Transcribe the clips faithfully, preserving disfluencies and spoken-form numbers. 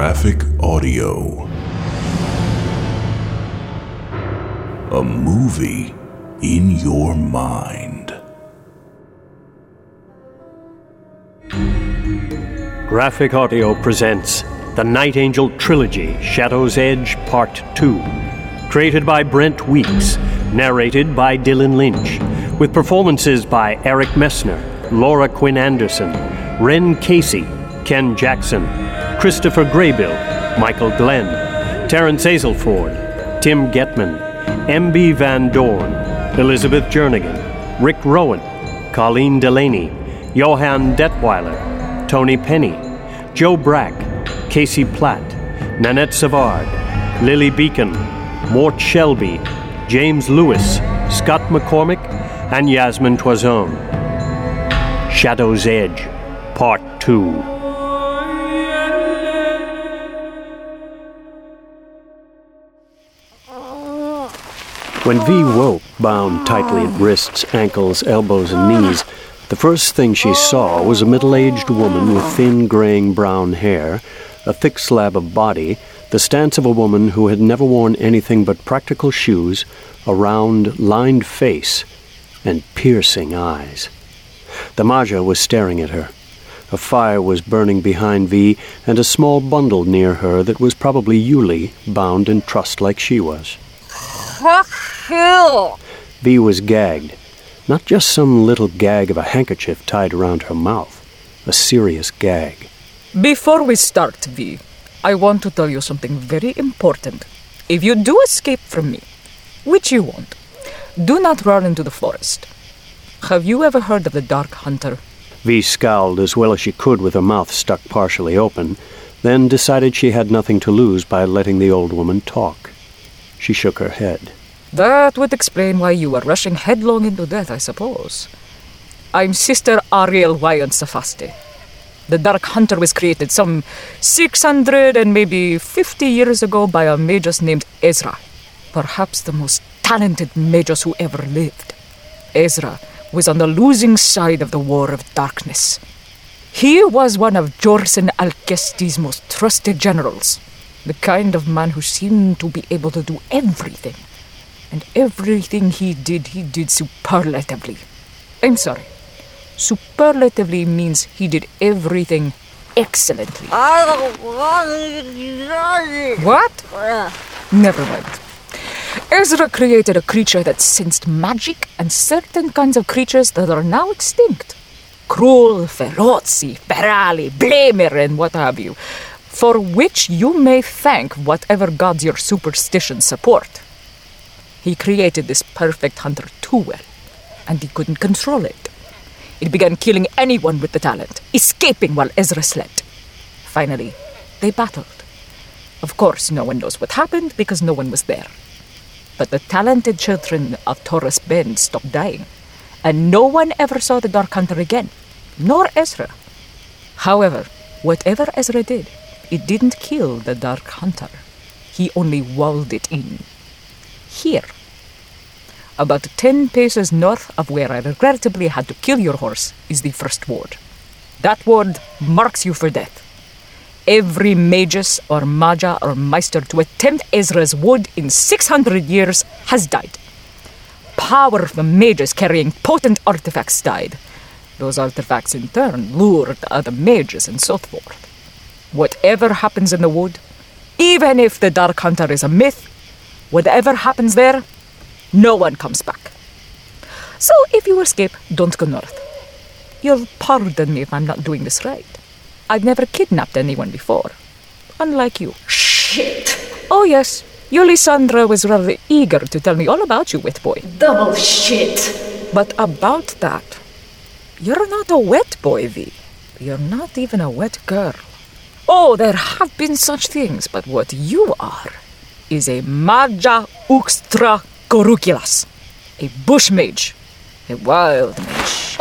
Graphic Audio. A movie in your mind. Graphic Audio presents the Night Angel Trilogy, Shadow's Edge, Part two. Created by Brent Weeks, narrated by Dylan Lynch, with performances by Eric Messner, Laura Quinn Anderson, Ren Casey, Ken Jackson, Christopher Graybill, Michael Glenn, Terrence Azelford, Tim Getman, M B Van Dorn, Elizabeth Jernigan, Rick Rowan, Colleen Delaney, Johan Detweiler, Tony Penny, Joe Brack, Casey Platt, Nanette Savard, Lily Beacon, Mort Shelby, James Lewis, Scott McCormick, and Yasmin Toison. Shadow's Edge, Part two. When V woke, bound tightly at wrists, ankles, elbows, and knees, the first thing she saw was a middle-aged woman with thin, graying brown hair, a thick slab of body, the stance of a woman who had never worn anything but practical shoes, a round, lined face, and piercing eyes. The Maja was staring at her. A fire was burning behind V, and a small bundle near her that was probably Yuli, bound and trussed like she was. V was gagged. Not just some little gag of a handkerchief tied around her mouth. A serious gag. Before we start, V, I want to tell you something very important. If you do escape from me, which you won't, do not run into the forest. Have you ever heard of the Dark Hunter? V scowled as well as she could with her mouth stuck partially open, then decided she had nothing to lose by letting the old woman talk. She shook her head. That would explain why you were rushing headlong into death, I suppose. I'm Sister Ariel Wyant Safaste. The Dark Hunter was created some six hundred and maybe fifty years ago by a magus named Ezra. Perhaps the most talented magus who ever lived. Ezra was on the losing side of the War of Darkness. He was one of Jorsen Alcesti's most trusted generals. The kind of man who seemed to be able to do everything. And everything he did, he did superlatively. I'm sorry. Superlatively means he did everything excellently. What? Never mind. Ezra created a creature that sensed magic and certain kinds of creatures that are now extinct. Krull, Ferozi, Ferali, Blamer, and what have you. For which you may thank whatever gods your superstitions support. He created this perfect hunter too well, and he couldn't control it. It began killing anyone with the talent, escaping while Ezra slept. Finally, they battled. Of course, no one knows what happened because no one was there. But the talented children of Taurus Bend stopped dying, and no one ever saw the Dark Hunter again, nor Ezra. However, whatever Ezra did, it didn't kill the Dark Hunter. He only walled it in. Here. About ten paces north of where I regrettably had to kill your horse is the first ward. That ward marks you for death. Every magus or maja or meister to attempt Ezra's wood in six hundred years has died. Powerful mages carrying potent artifacts died. Those artifacts in turn lured other mages and so forth. Whatever happens in the wood, even if the Dark Hunter is a myth, whatever happens there, no one comes back. So if you escape, don't go north. You'll pardon me if I'm not doing this right. I've never kidnapped anyone before. Unlike you. Shit. Oh yes, Yulisandra was rather eager to tell me all about you, wet boy. Double shit. But about that, you're not a wet boy, V. You're not even a wet girl. Oh, there have been such things, but what you are is a Maja Uxtra Coruculas, a bush mage, a wild mage.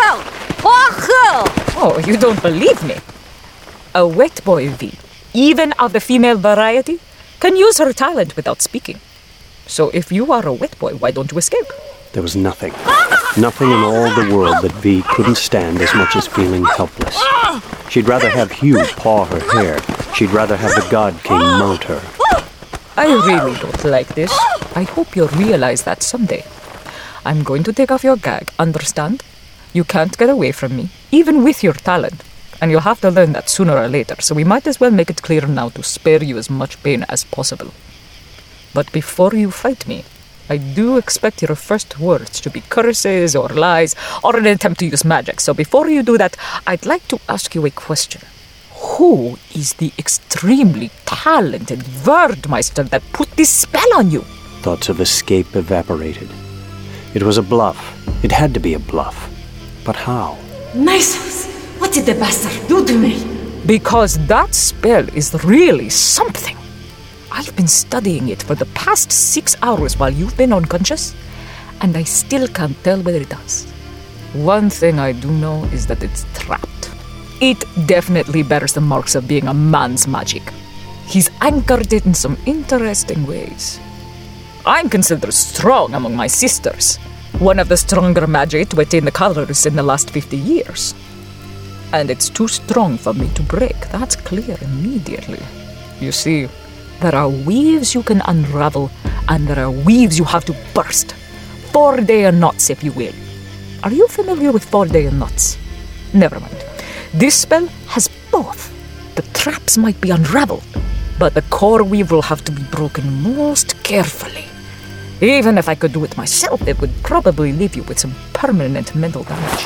Oh, you don't believe me? A wet boy, V, even of the female variety, can use her talent without speaking. So if you are a wet boy, why don't you escape? There was nothing. Nothing in all the world that V couldn't stand as much as feeling helpless. She'd rather have Hugh paw her hair, She'd rather have the God King mount her. I really don't like this. I hope you'll realize that someday. I'm going to take off your gag, understand? You can't get away from me, even with your talent. And you'll have to learn that sooner or later, so we might as well make it clear now to spare you as much pain as possible. But before you fight me, I do expect your first words to be curses or lies or an attempt to use magic. So before you do that, I'd like to ask you a question. Who is the extremely talented Wordmeister that put this spell on you? Thoughts of escape evaporated. It was a bluff. It had to be a bluff. But how? Nisus, what did the bastard do to me? Because that spell is really something. I've been studying it for the past six hours while you've been unconscious, and I still can't tell what it does. One thing I do know is that it's trapped. It definitely bears the marks of being a man's magic. He's anchored it in some interesting ways. I'm considered strong among my sisters, one of the stronger magi to attain the colors in the last fifty years. And it's too strong for me to break, that's clear immediately. You see, there are weaves you can unravel, and there are weaves you have to burst. Four-day knots, if you will. Are you familiar with four-day knots? Never mind. This spell has both. The traps might be unraveled, but the core weave will have to be broken most carefully. Even if I could do it myself, it would probably leave you with some permanent mental damage.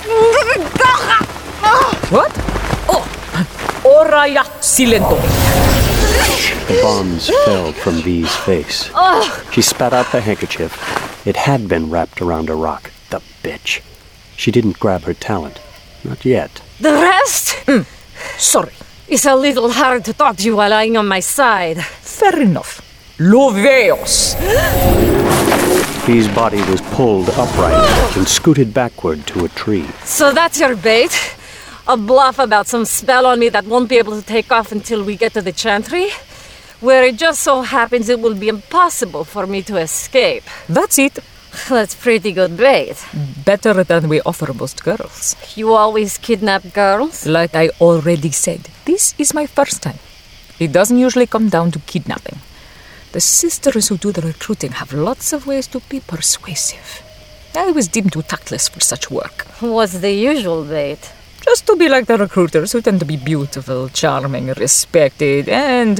What? Oh! Oraya silento. The bonds fell from V's face. She spat out the handkerchief. It had been wrapped around a rock. The bitch. She didn't grab her talent. Not yet. The rest? Mm. Sorry. It's a little hard to talk to you while lying on my side. Fair enough. Loveos. V's body was pulled upright and scooted backward to a tree. So that's your bait? A bluff about some spell on me that won't be able to take off until we get to the chantry? Where it just so happens it will be impossible for me to escape. That's it. That's pretty good bait. Better than we offer most girls. You always kidnap girls? Like I already said, this is my first time. It doesn't usually come down to kidnapping. The sisters who do the recruiting have lots of ways to be persuasive. I was deemed too tactless for such work. What's the usual bait? Just to be like the recruiters who tend to be beautiful, charming, respected, and,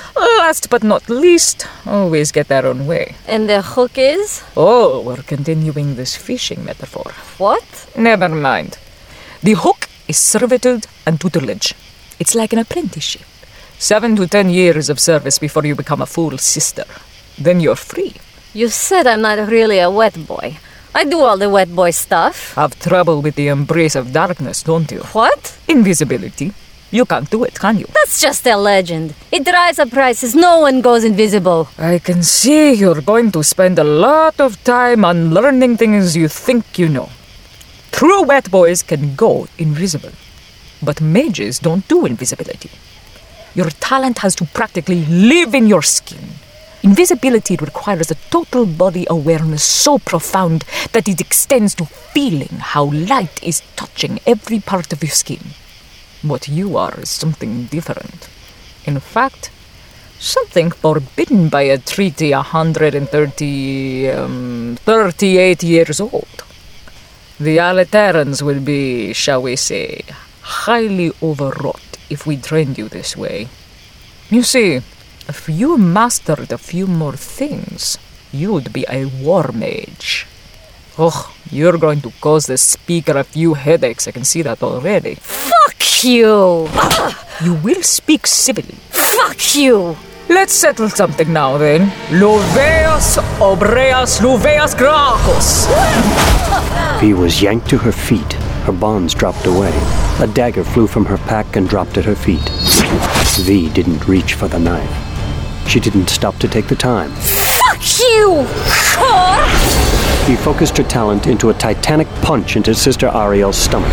last but not least, always get their own way. And the hook is? Oh, we're continuing this fishing metaphor. What? Never mind. The hook is servitude and tutelage. It's like an apprenticeship. Seven to ten years of service before you become a full sister. Then you're free. You said I'm not really a wet boy. I do all the wet boy stuff. Have trouble with the embrace of darkness, don't you? What? Invisibility. You can't do it, can you? That's just a legend. It drives up prices. No one goes invisible. I can see you're going to spend a lot of time on learning things you think you know. True wet boys can go invisible, but mages don't do invisibility. Your talent has to practically live in your skin. Invisibility requires a total body awareness so profound that it extends to feeling how light is touching every part of your skin. What you are is something different. In fact, something forbidden by a treaty one hundred thirty, um, thirty-eight years old. The Aliterans will be, shall we say, highly overwrought if we trained you this way. You see, if you mastered a few more things, you'd be a war mage. Oh, you're going to cause the speaker a few headaches, I can see that already. Fuck you! You will speak civilly. Fuck you! Let's settle something now, then. Loveas obreas luveas gracos! V was yanked to her feet. Her bonds dropped away. A dagger flew from her pack and dropped at her feet. V didn't reach for the knife. She didn't stop to take the time. Fuck you! Whore! He focused her talent into a titanic punch into Sister Ariel's stomach.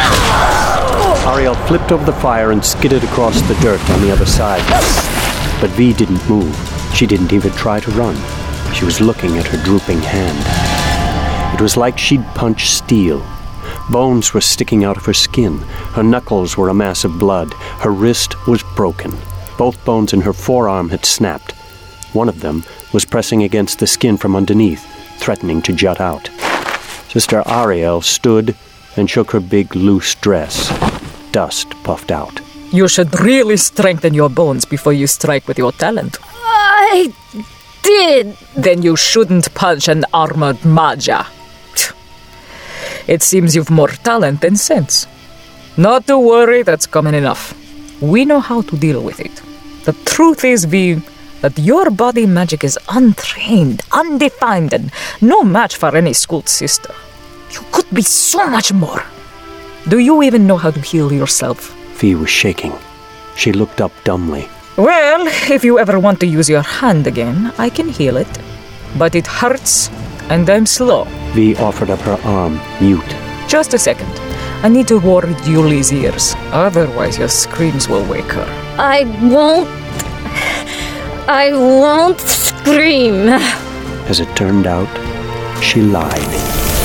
Ariel flipped over the fire and skidded across the dirt on the other side. But V didn't move. She didn't even try to run. She was looking at her drooping hand. It was like she'd punched steel. Bones were sticking out of her skin. Her knuckles were a mass of blood. Her wrist was broken. Both bones in her forearm had snapped. One of them was pressing against the skin from underneath, threatening to jut out. Sister Ariel stood and shook her big, loose dress. Dust puffed out. You should really strengthen your bones before you strike with your talent. I did. Then you shouldn't punch an armored Maja. It seems you've more talent than sense. Not to worry, that's common enough. We know how to deal with it. The truth is, V, that your body magic is untrained, undefined, and no match for any schooled sister. You could be so much more. Do you even know how to heal yourself? Fee was shaking. She looked up dumbly. Well, if you ever want to use your hand again, I can heal it. But it hurts, and I'm slow. V offered up her arm, mute. Just a second. I need to ward Julie's ears. Otherwise, your screams will wake her. I won't... I won't scream. As it turned out, she lied.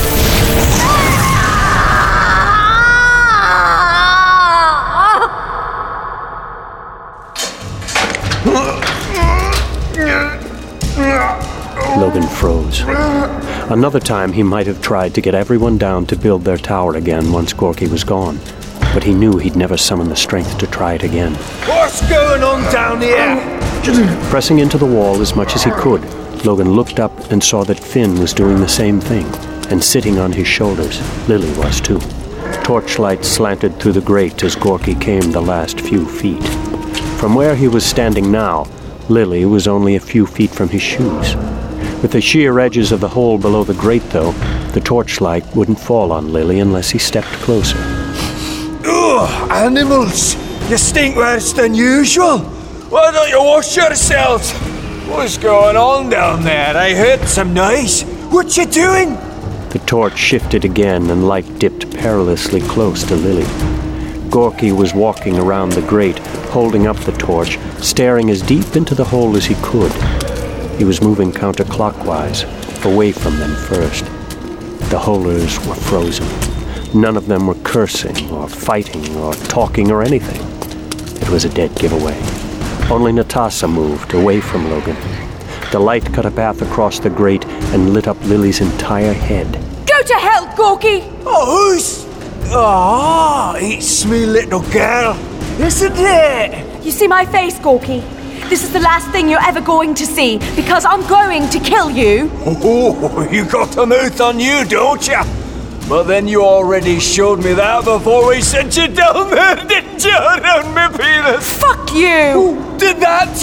Logan froze. Another time he might have tried to get everyone down to build their tower again once Gorky was gone. But he knew he'd never summon the strength to try it again. What's going on down here? Pressing into the wall as much as he could, Logan looked up and saw that Finn was doing the same thing, and sitting on his shoulders, Lily was too. Torchlight slanted through the grate as Gorky came the last few feet. From where he was standing now, Lily was only a few feet from his shoes. With the sheer edges of the hole below the grate, though, the torchlight wouldn't fall on Lily unless he stepped closer. Ugh, animals! You stink worse than usual! Why don't you wash yourselves? What's going on down there? I heard some noise. What you doing? The torch shifted again and light dipped perilously close to Lily. Gorky was walking around the grate, holding up the torch, staring as deep into the hole as he could. He was moving counterclockwise, away from them first. The holers were frozen. None of them were cursing or fighting or talking or anything. It was a dead giveaway. Only Natasha moved away from Logan. The light cut a path across the grate and lit up Lily's entire head. Go to hell, Gorky! Oh, who's... Ah, oh, it's me little girl, isn't it? You see my face, Gorky? This is the last thing you're ever going to see, because I'm going to kill you. Oh, you got a mouth on you, don't you? But then you already showed me that before we sent you down there, didn't you? Around my penis. Fuck you! Oh, did that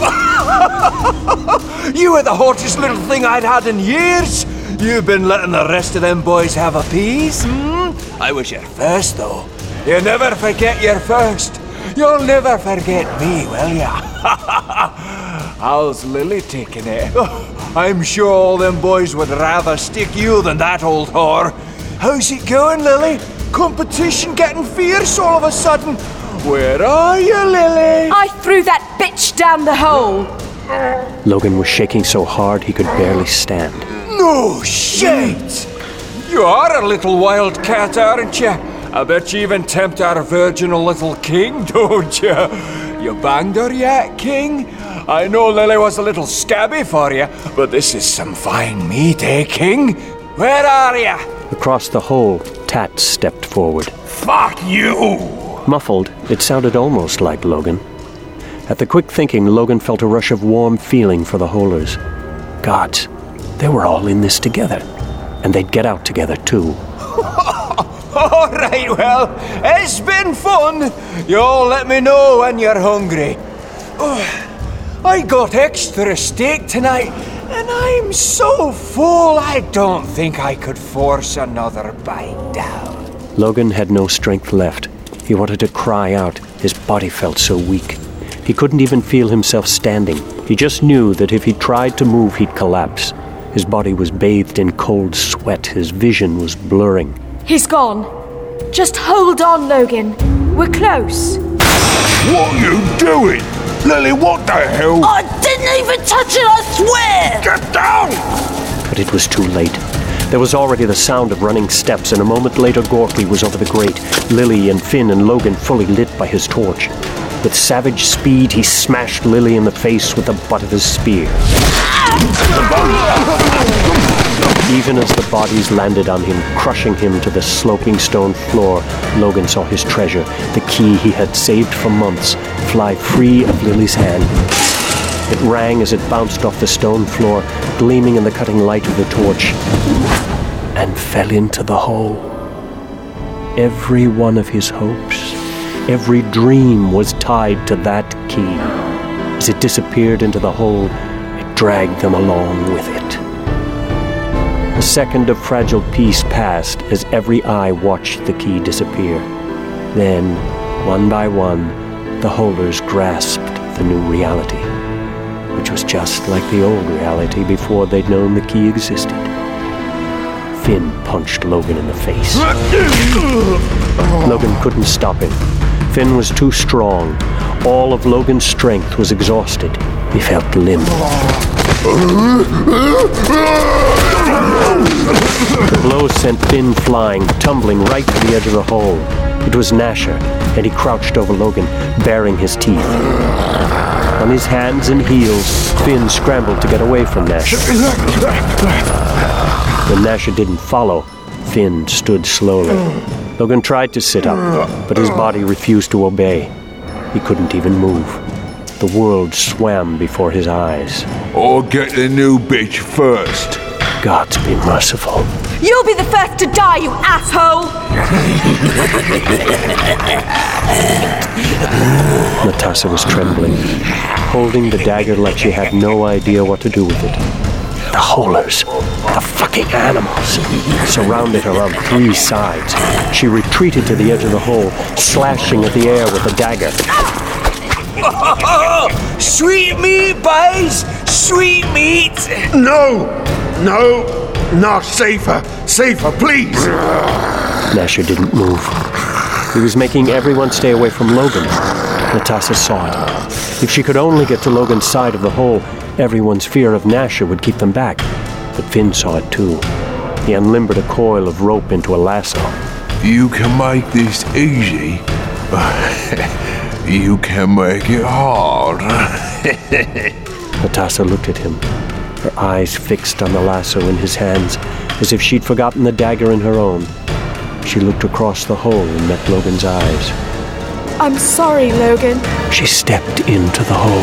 too? You were the hottest little thing I'd had in years. You've been letting the rest of them boys have a piece, hmm? I was your first, though. You never forget your first. You'll never forget me, will ya? How's Lily taking it? Oh, I'm sure all them boys would rather stick you than that old whore. How's it going, Lily? Competition getting fierce all of a sudden. Where are you, Lily? I threw that bitch down the hole. Logan was shaking so hard he could barely stand. No shit! You are a little wildcat, aren't you? I bet you even tempt our virginal little king, don't you? You banged her yet, king? I know Lily was a little scabby for you, but this is some fine meat, eh, king? Where are you? Across the hole, Tat stepped forward. Fuck you! Muffled, it sounded almost like Logan. At the quick thinking, Logan felt a rush of warm feeling for the holers. Gods, they were all in this together. And they'd get out together, too. All right, well, it's been fun. You'll let me know when you're hungry. Oh, I got extra steak tonight, and I'm so full I don't think I could force another bite down. Logan had no strength left. He wanted to cry out. His body felt so weak. He couldn't even feel himself standing. He just knew that if he tried to move, he'd collapse. His body was bathed in cold sweat. His vision was blurring. He's gone. Just hold on, Logan. We're close. What are you doing? Lily, what the hell? I didn't even touch it, I swear! Get down! But it was too late. There was already the sound of running steps, and a moment later Gorky was over the grate, Lily and Finn and Logan fully lit by his torch. With savage speed, he smashed Lily in the face with the butt of his spear. Even as the bodies landed on him, crushing him to the sloping stone floor, Logan saw his treasure, the key he had saved for months, fly free of Lily's hand. It rang as it bounced off the stone floor, gleaming in the cutting light of the torch, and fell into the hole. Every one of his hopes, every dream was tied to that key. As it disappeared into the hole, it dragged them along with it. A second of fragile peace passed as every eye watched the key disappear. Then, one by one, the holders grasped the new reality, which was just like the old reality before they'd known the key existed. Finn punched Logan in the face. Logan couldn't stop him. Finn was too strong. All of Logan's strength was exhausted. He felt limp. The blow sent Finn flying, tumbling right to the edge of the hole. It was Nasher, and he crouched over Logan, baring his teeth. On his hands and heels, Finn scrambled to get away from Nasher. When Nasher didn't follow, Finn stood slowly. Logan tried to sit up, but his body refused to obey. He couldn't even move. The world swam before his eyes. Or get the new bitch first. Gods be merciful. You'll be the first to die, you asshole! Natasha was trembling, holding the dagger like she had no idea what to do with it. The Holers, the fucking animals, surrounded her on three sides. She retreated to the edge of the hole, slashing at the air with the dagger. Sweet meat, boys! Sweet meat! No! No! No, safer! Safer, please! Nasher didn't move. He was making everyone stay away from Logan. Natasha saw it. If she could only get to Logan's side of the hole, everyone's fear of Nasher would keep them back. But Finn saw it too. He unlimbered a coil of rope into a lasso. You can make this easy. You can make it hard. Natasha looked at him, her eyes fixed on the lasso in his hands, as if she'd forgotten the dagger in her own. She looked across the hole and met Logan's eyes. I'm sorry, Logan. She stepped into the hole.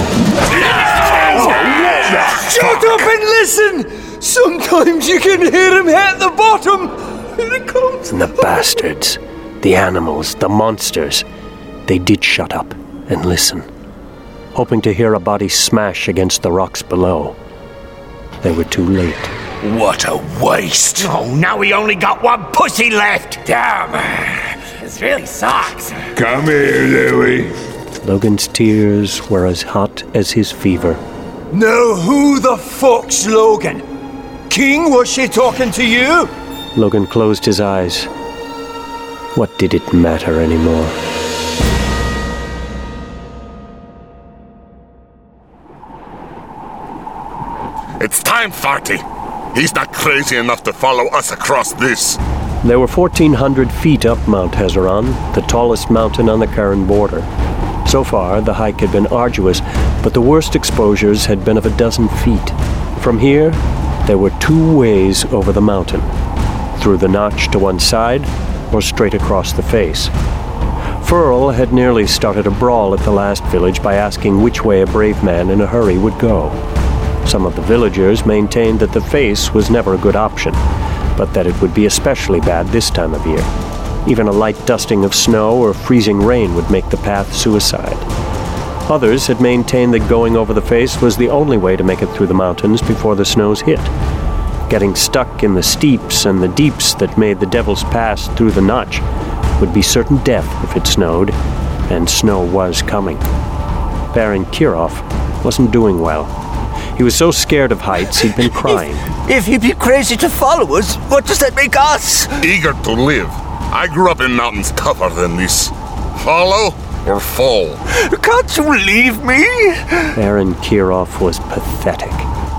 Shut up and listen! Sometimes you can hear him at the bottom! Here it comes! And the bastards, the animals, the monsters, they did shut up and listen, hoping to hear a body smash against the rocks below. They were too late. What a waste! Oh, now we only got one pussy left! Damn! This really sucks. Come here, Louie. Logan's tears were as hot as his fever. Now who the fuck's Logan? King, was she talking to you? Logan closed his eyes. What did it matter anymore? It's time, Farty. He's not crazy enough to follow us across this. There were fourteen hundred feet up Mount Hezeron, the tallest mountain on the Karen border. So far, the hike had been arduous, but the worst exposures had been of a dozen feet. From here, there were two ways over the mountain, through the notch to one side, or straight across the face. Furl had nearly started a brawl at the last village by asking which way a brave man in a hurry would go. Some of the villagers maintained that the face was never a good option, but that it would be especially bad this time of year. Even a light dusting of snow or freezing rain would make the path suicide. Others had maintained that going over the face was the only way to make it through the mountains before the snows hit. Getting stuck in the steeps and the deeps that made the Devil's Pass through the notch would be certain death if it snowed, and snow was coming. Baron Kirov wasn't doing well. He was so scared of heights, he'd been crying. If, if he'd be crazy to follow us, what does that make us? Eager to live. I grew up in mountains tougher than this. Follow or fall? Can't you leave me? Baron Kirov was pathetic.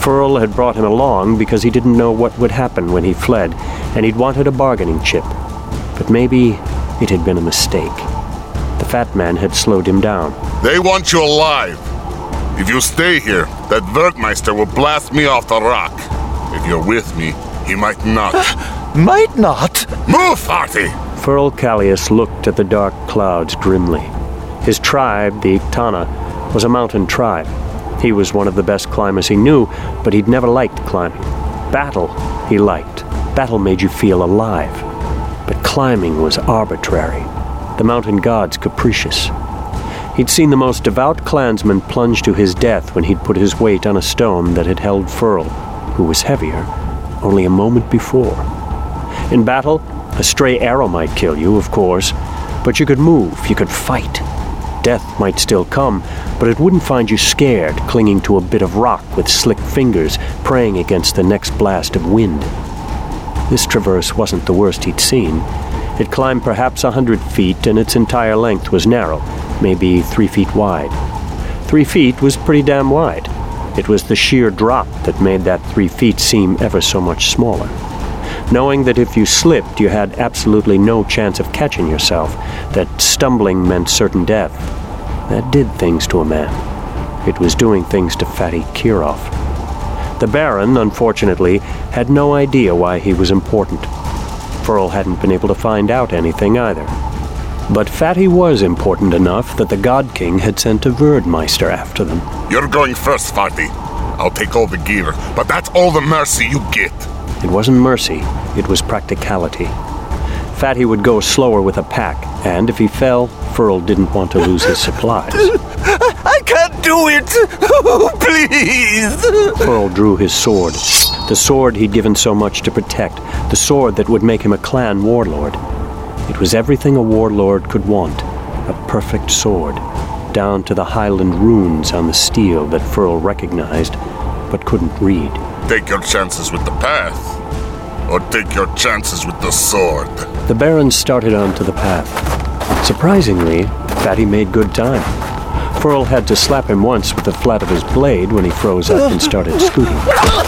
Furl had brought him along because he didn't know what would happen when he fled, and he'd wanted a bargaining chip. But maybe it had been a mistake. The fat man had slowed him down. They want you alive. If you stay here, that Werkmeister will blast me off the rock. If you're with me, he might not. Might not? Move, Farty! Furl Callius looked at the dark clouds grimly. His tribe, the Iktana, was a mountain tribe. He was one of the best climbers he knew, but he'd never liked climbing. Battle, he liked. Battle made you feel alive. But climbing was arbitrary. The mountain gods capricious. He'd seen the most devout clansman plunge to his death when he'd put his weight on a stone that had held Furl, who was heavier, only a moment before. In battle, a stray arrow might kill you, of course, but you could move, you could fight. Death might still come, but it wouldn't find you scared, clinging to a bit of rock with slick fingers, praying against the next blast of wind. This traverse wasn't the worst he'd seen. It climbed perhaps a hundred feet, and its entire length was narrow, maybe three feet wide. Three feet was pretty damn wide. It was the sheer drop that made that three feet seem ever so much smaller. Knowing that if you slipped, you had absolutely no chance of catching yourself, that stumbling meant certain death, that did things to a man. It was doing things to Fatty Kirov. The Baron, unfortunately, had no idea why he was important. Furl hadn't been able to find out anything either. But Fatty was important enough that the God King had sent a Werdmeister after them. You're going first, Farty. I'll take all the gear, but that's all the mercy you get. It wasn't mercy, it was practicality. Fatty would go slower with a pack, and if he fell, Furl didn't want to lose his supplies. I can't do it! Oh, please! Furl drew his sword. The sword he'd given so much to protect. The sword that would make him a clan warlord. It was everything a warlord could want. A perfect sword. Down to the Highland runes on the steel that Furl recognized, but couldn't read. Take your chances with the path, or take your chances with the sword. The Baron started onto the path. Surprisingly, Fatty made good time. Furl had to slap him once with the flat of his blade when he froze up and started scooting.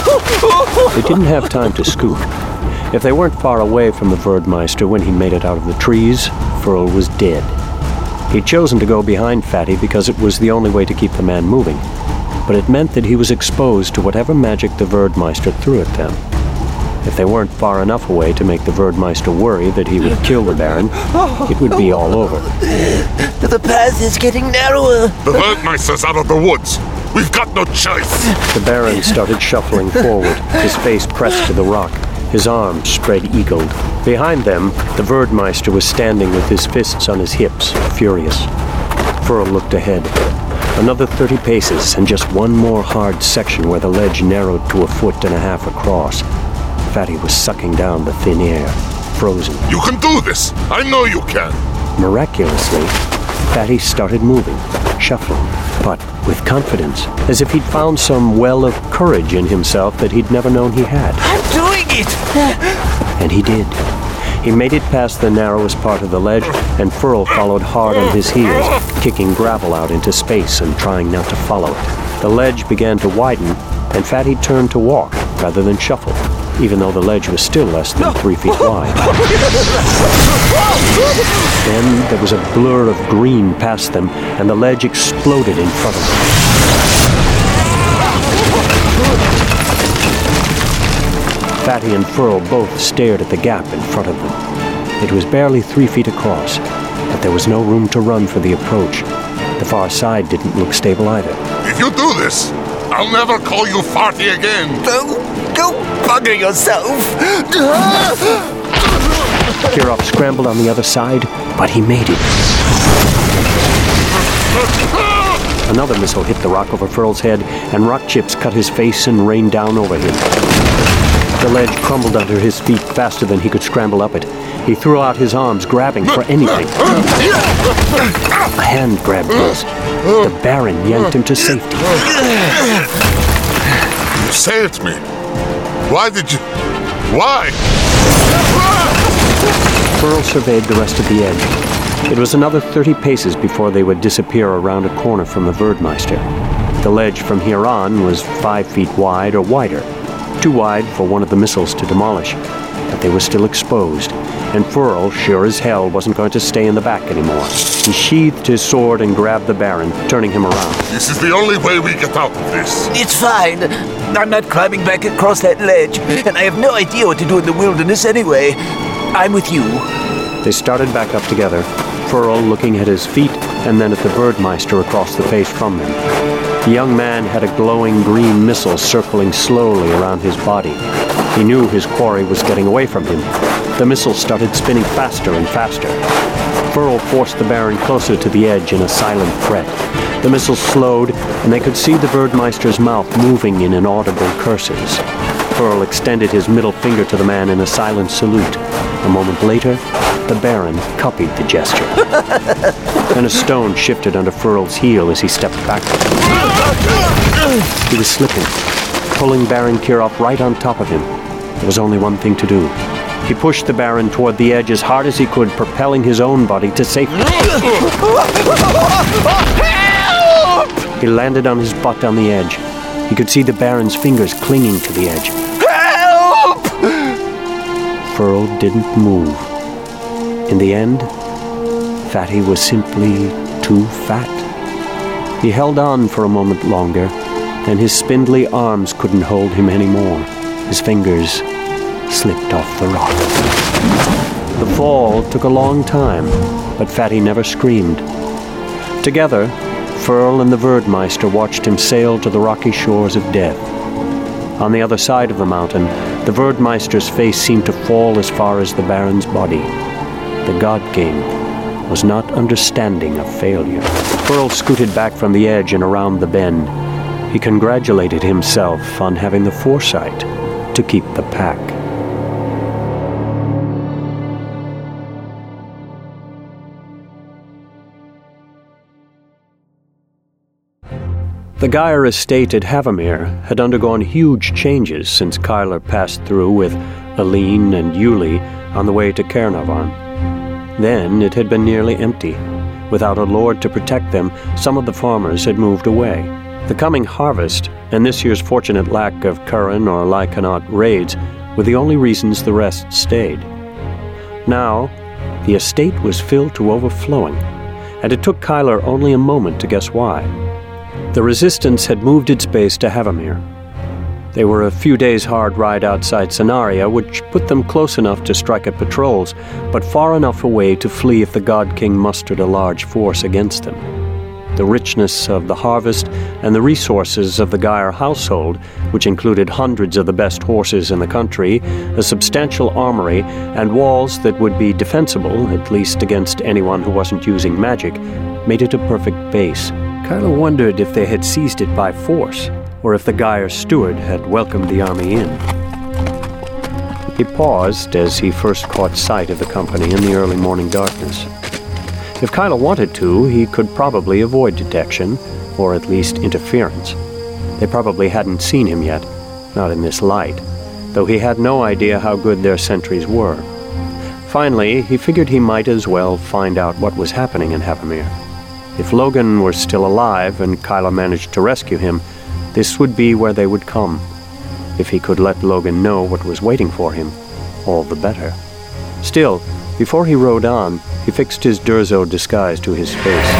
They didn't have time to scoot. If they weren't far away from the Werdmeister when he made it out of the trees, Furl was dead. He'd chosen to go behind Fatty because it was the only way to keep the man moving, but it meant that he was exposed to whatever magic the Werdmeister threw at them. If they weren't far enough away to make the Werdmeister worry that he would kill the Baron, it would be all over. The path is getting narrower. The Werdmeister's out of the woods. We've got no choice. The Baron started shuffling forward, his face pressed to the rock, his arms spread-eagled. Behind them, the Werdmeister was standing with his fists on his hips, furious. Furl looked ahead. Another thirty paces, and just one more hard section where the ledge narrowed to a foot and a half across. Fatty was sucking down the thin air, frozen. You can do this! I know you can! Miraculously, Fatty started moving, shuffling, but with confidence, as if he'd found some well of courage in himself that he'd never known he had. I'm doing it! And he did. He made it past the narrowest part of the ledge, and Furl followed hard on his heels, kicking gravel out into space and trying not to follow it. The ledge began to widen, and Fatty turned to walk rather than shuffle, even though the ledge was still less than three feet wide. Then there was a blur of green past them, and the ledge exploded in front of them. Fatty and Furl both stared at the gap in front of them. It was barely three feet across, but there was no room to run for the approach. The far side didn't look stable either. If you do this, I'll never call you Farty again. Go, go bugger yourself. Kirov scrambled on the other side, but he made it. Another missile hit the rock over Furl's head, and rock chips cut his face and rained down over him. The ledge crumbled under his feet faster than he could scramble up it. He threw out his arms, grabbing for anything. A hand grabbed his. The Baron yanked him to safety. You saved me. Why did you... Why? Furl surveyed the rest of the edge. It was another thirty paces before they would disappear around a corner from the Werdmeister. The The ledge from here on was five feet wide or wider, too wide for one of the missiles to demolish, but they were still exposed, and Furl, sure as hell, wasn't going to stay in the back anymore. He sheathed his sword and grabbed the Baron, turning him around. This is the only way we get out of this. It's fine. I'm not climbing back across that ledge, and I have no idea what to do in the wilderness anyway. I'm with you. They started back up together, Furl looking at his feet and then at the Birdmeister across the face from them. The young man had a glowing green missile circling slowly around his body. He knew his quarry was getting away from him. The missile started spinning faster and faster. Furl forced the Baron closer to the edge in a silent threat. The missile slowed, and they could see the Birdmeister's mouth moving in inaudible curses. Furl extended his middle finger to the man in a silent salute. A moment later, the Baron copied the gesture. Then a stone shifted under Furl's heel as he stepped backward. He was slipping, pulling Baron Kirov right on top of him. There was only one thing to do. He pushed the Baron toward the edge as hard as he could, propelling his own body to safety. He landed on his butt on the edge. He could see the Baron's fingers clinging to the edge. Help! Furl didn't move. In the end, Fatty was simply too fat. He held on for a moment longer, then his spindly arms couldn't hold him anymore. His fingers slipped off the rock. The fall took a long time, but Fatty never screamed. Together, Furl and the Birdmeister watched him sail to the rocky shores of death. On the other side of the mountain, the Birdmeister's face seemed to fall as far as the Baron's body. The God King was not understanding of failure. Furl scooted back from the edge and around the bend. He congratulated himself on having the foresight to keep the pack. The Geyer estate at Havamir had undergone huge changes since Kyler passed through with Aline and Yuli on the way to Caernarvon. Then it had been nearly empty. Without a lord to protect them, some of the farmers had moved away. The coming harvest and this year's fortunate lack of Curran or Lycanot raids were the only reasons the rest stayed. Now, the estate was filled to overflowing, and it took Kyler only a moment to guess why. The Resistance had moved its base to Havamir. They were a few days' hard ride outside Sanaria, which put them close enough to strike at patrols, but far enough away to flee if the God King mustered a large force against them. The richness of the harvest and the resources of the Geyer household, which included hundreds of the best horses in the country, a substantial armory, and walls that would be defensible, at least against anyone who wasn't using magic, made it a perfect base. Kylo wondered if they had seized it by force, or if the Geyer steward had welcomed the army in. He paused as he first caught sight of the company in the early morning darkness. If Kylo wanted to, he could probably avoid detection, or at least interference. They probably hadn't seen him yet, not in this light, though he had no idea how good their sentries were. Finally, he figured he might as well find out what was happening in Havamir. If Logan were still alive and Kylo managed to rescue him, this would be where they would come. If he could let Logan know what was waiting for him, all the better. Still, before he rode on, he fixed his Durzo disguise to his face.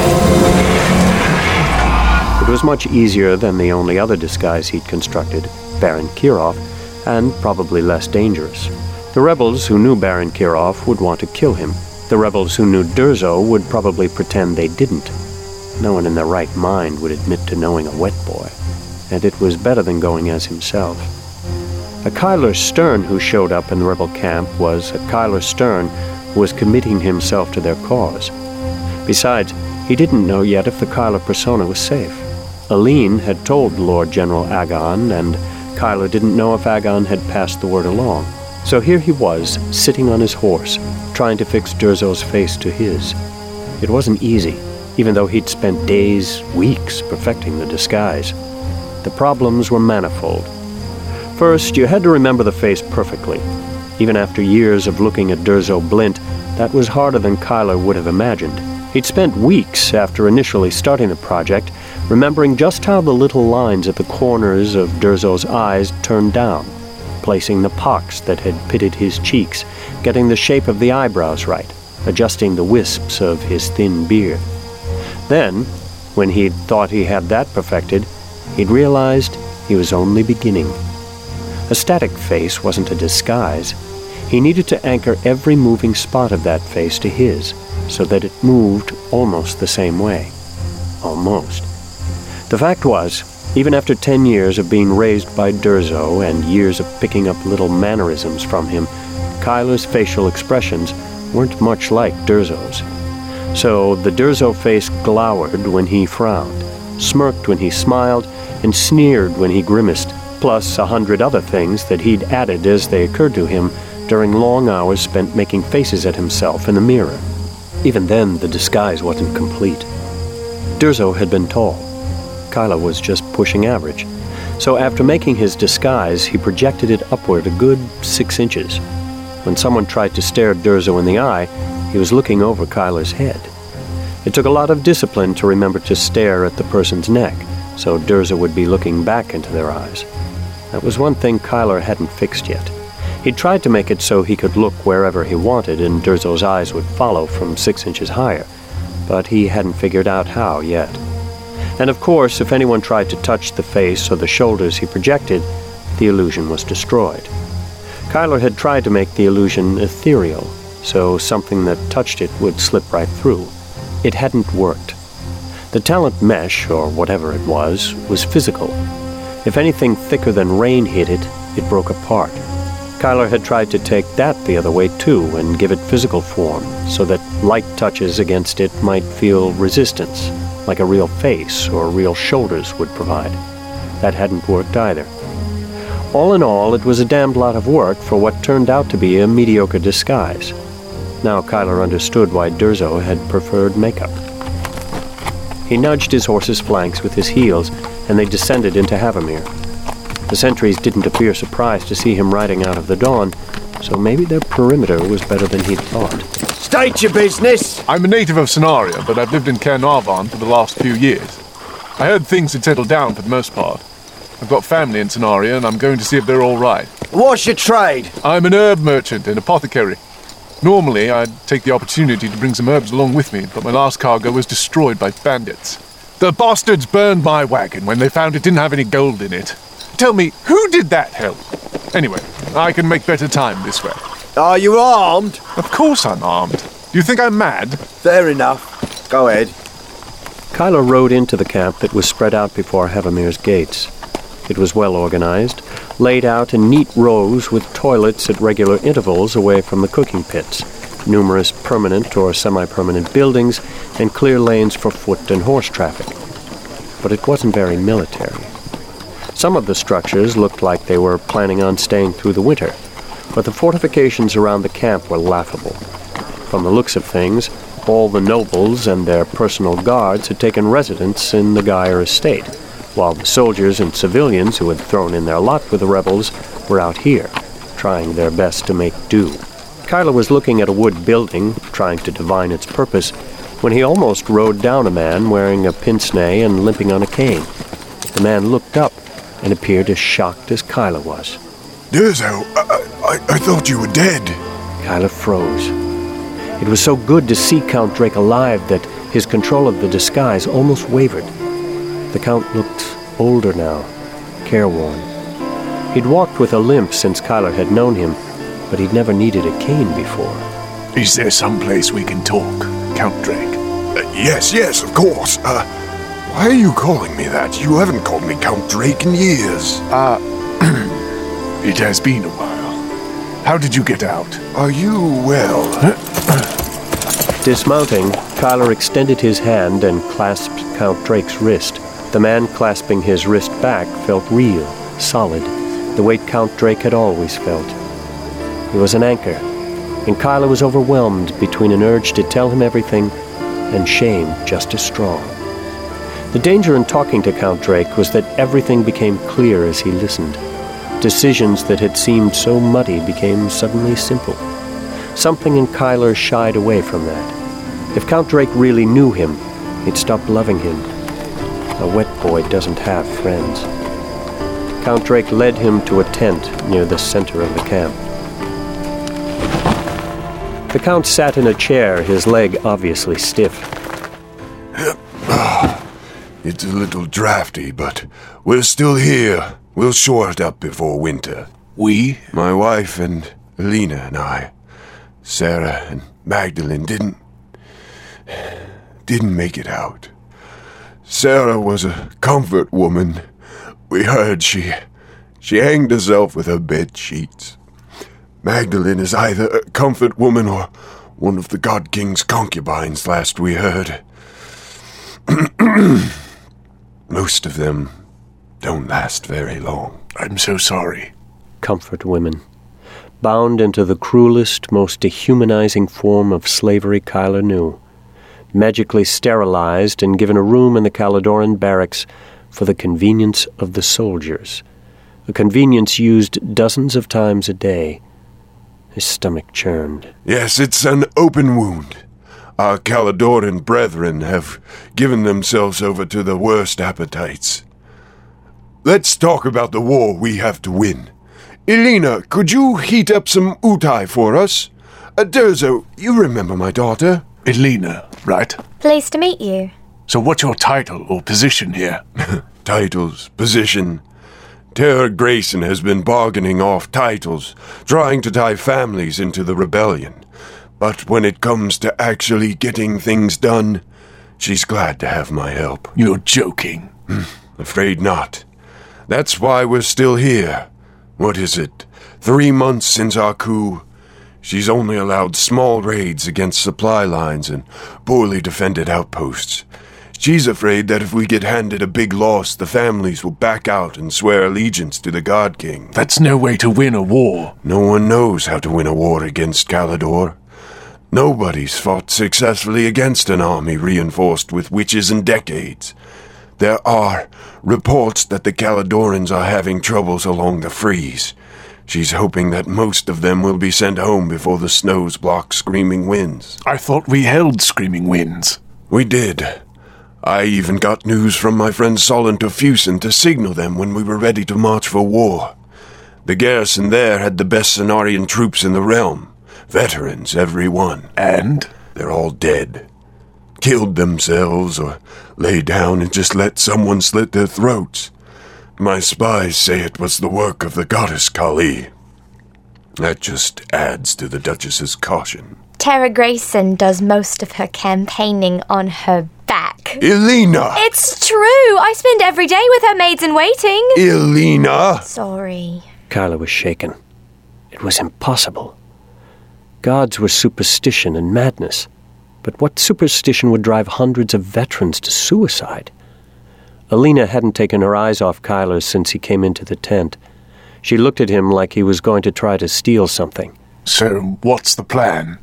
It was much easier than the only other disguise he'd constructed, Baron Kirov, and probably less dangerous. The rebels who knew Baron Kirov would want to kill him. The rebels who knew Durzo would probably pretend they didn't. No one in their right mind would admit to knowing a wet boy, and it was better than going as himself. A Kyler Stern who showed up in the rebel camp was a Kyler Stern who was committing himself to their cause. Besides, he didn't know yet if the Kyler persona was safe. Aline had told Lord General Agon, and Kyler didn't know if Agon had passed the word along. So here he was, sitting on his horse, trying to fix Durzo's face to his. It wasn't easy, even though he'd spent days, weeks perfecting the disguise. The problems were manifold. First, you had to remember the face perfectly. Even after years of looking at Durzo Blint, that was harder than Kyler would have imagined. He'd spent weeks after initially starting the project remembering just how the little lines at the corners of Durzo's eyes turned down, placing the pox that had pitted his cheeks, getting the shape of the eyebrows right, adjusting the wisps of his thin beard. Then, when he'd thought he had that perfected, he'd realized he was only beginning. A static face wasn't a disguise. He needed to anchor every moving spot of that face to his, so that it moved almost the same way. Almost. The fact was, even after ten years of being raised by Durzo and years of picking up little mannerisms from him, Kyler's facial expressions weren't much like Durzo's. So the Durzo face glowered when he frowned, smirked when he smiled, and sneered when he grimaced, plus a hundred other things that he'd added as they occurred to him during long hours spent making faces at himself in the mirror. Even then, the disguise wasn't complete. Durzo had been tall. Kyler was just pushing average. So after making his disguise, he projected it upward a good six inches. When someone tried to stare Durzo in the eye, he was looking over Kyler's head. It took a lot of discipline to remember to stare at the person's neck, so Durzo would be looking back into their eyes. That was one thing Kyler hadn't fixed yet. He'd tried to make it so he could look wherever he wanted and Durzo's eyes would follow from six inches higher, but he hadn't figured out how yet. And of course, if anyone tried to touch the face or the shoulders he projected, the illusion was destroyed. Kyler had tried to make the illusion ethereal, so something that touched it would slip right through. It hadn't worked. The talent mesh, or whatever it was, was physical. If anything thicker than rain hit it, it broke apart. Kyler had tried to take that the other way too and give it physical form, so that light touches against it might feel resistance, like a real face or real shoulders would provide. That hadn't worked either. All in all, it was a damned lot of work for what turned out to be a mediocre disguise. Now Kyler understood why Durzo had preferred makeup. He nudged his horse's flanks with his heels, and they descended into Havamir. The sentries didn't appear surprised to see him riding out of the dawn, so maybe their perimeter was better than he'd thought. State your business! I'm a native of Sonaria, but I've lived in Caernarvon for the last few years. I heard things had settled down for the most part. I've got family in Sonaria, and I'm going to see if they're all right. What's your trade? I'm an herb merchant and apothecary. Normally, I'd take the opportunity to bring some herbs along with me, but my last cargo was destroyed by bandits. The bastards burned my wagon when they found it didn't have any gold in it. Tell me, who did that help? Anyway, I can make better time this way. Are you armed? Of course I'm armed. Do you think I'm mad? Fair enough. Go ahead. Kyler rode into the camp that was spread out before Havamir's gates. It was well organized, laid out in neat rows with toilets at regular intervals away from the cooking pits, numerous permanent or semi-permanent buildings, and clear lanes for foot and horse traffic. But it wasn't very military. Some of the structures looked like they were planning on staying through the winter, but the fortifications around the camp were laughable. From the looks of things, all the nobles and their personal guards had taken residence in the Geyer estate, while the soldiers and civilians who had thrown in their lot with the rebels were out here, trying their best to make do. Kyler was looking at a wood building, trying to divine its purpose, when he almost rode down a man wearing a pince-nez and limping on a cane. The man looked up and appeared as shocked as Kyler was. Durzo, I, I, I thought you were dead. Kyler froze. It was so good to see Count Drake alive that his control of the disguise almost wavered. The Count looked older now, careworn. He'd walked with a limp since Kyler had known him, but he'd never needed a cane before. Is there some place we can talk, Count Drake? Uh, yes, yes, of course. Uh, why are you calling me that? You haven't called me Count Drake in years. Uh, it has been a while. How did you get out? Are you well? Dismounting, Kyler extended his hand and clasped Count Drake's wrist. The man clasping his wrist back felt real, solid, the way Count Drake had always felt. He was an anchor, and Kyler was overwhelmed between an urge to tell him everything and shame just as strong. The danger in talking to Count Drake was that everything became clear as he listened. Decisions that had seemed so muddy became suddenly simple. Something in Kyler shied away from that. If Count Drake really knew him, he'd stop loving him. A wet boy doesn't have friends. Count Drake led him to a tent near the center of the camp. The Count sat in a chair, his leg obviously stiff. It's a little drafty, but we're still here. We'll shore it up before winter. We? My wife and Elena and I. Sarah and Magdalene didn't... didn't make it out. Sarah was a comfort woman. We heard she... she hanged herself with her bed sheets. Magdalene is either a comfort woman or one of the God King's concubines, last we heard. Most of them don't last very long. I'm so sorry. Comfort women. Bound into the cruelest, most dehumanizing form of slavery Kyler knew. Magically sterilized and given a room in the Caladoran barracks for the convenience of the soldiers. A convenience used dozens of times a day. His stomach churned. Yes, it's an open wound. Our Caladoran brethren have given themselves over to the worst appetites. Let's talk about the war we have to win. Elena, could you heat up some utai for us? Uh, Durzo, you remember my daughter? Elena, right? Pleased to meet you. So what's your title or position here? Titles, position. Tara Grayson has been bargaining off titles, trying to tie families into the rebellion. But when it comes to actually getting things done, she's glad to have my help. You're joking. Afraid not. That's why we're still here. What is it? Three months since our coup. She's only allowed small raids against supply lines and poorly defended outposts. She's afraid that if we get handed a big loss, the families will back out and swear allegiance to the God King. That's no way to win a war. No one knows how to win a war against Calador. Nobody's fought successfully against an army reinforced with witches in decades. There are reports that the Caladorans are having troubles along the Freeze. She's hoping that most of them will be sent home before the snows block Screaming Winds. I thought we held Screaming Winds. We did. I even got news from my friend Solon to Fusen to signal them when we were ready to march for war. The garrison there had the best Cenarian troops in the realm. Veterans, every one. And? They're all dead. Killed themselves or lay down and just let someone slit their throats. My spies say it was the work of the goddess Kali. That just adds to the Duchess's caution. Tara Grayson does most of her campaigning on her back. Elena! It's true! I spend every day with her maids-in-waiting. Elena! Sorry. Kyla was shaken. It was impossible. Gods were superstition and madness. But what superstition would drive hundreds of veterans to suicide? Elena hadn't taken her eyes off Kyler since he came into the tent. She looked at him like he was going to try to steal something. So, what's the plan?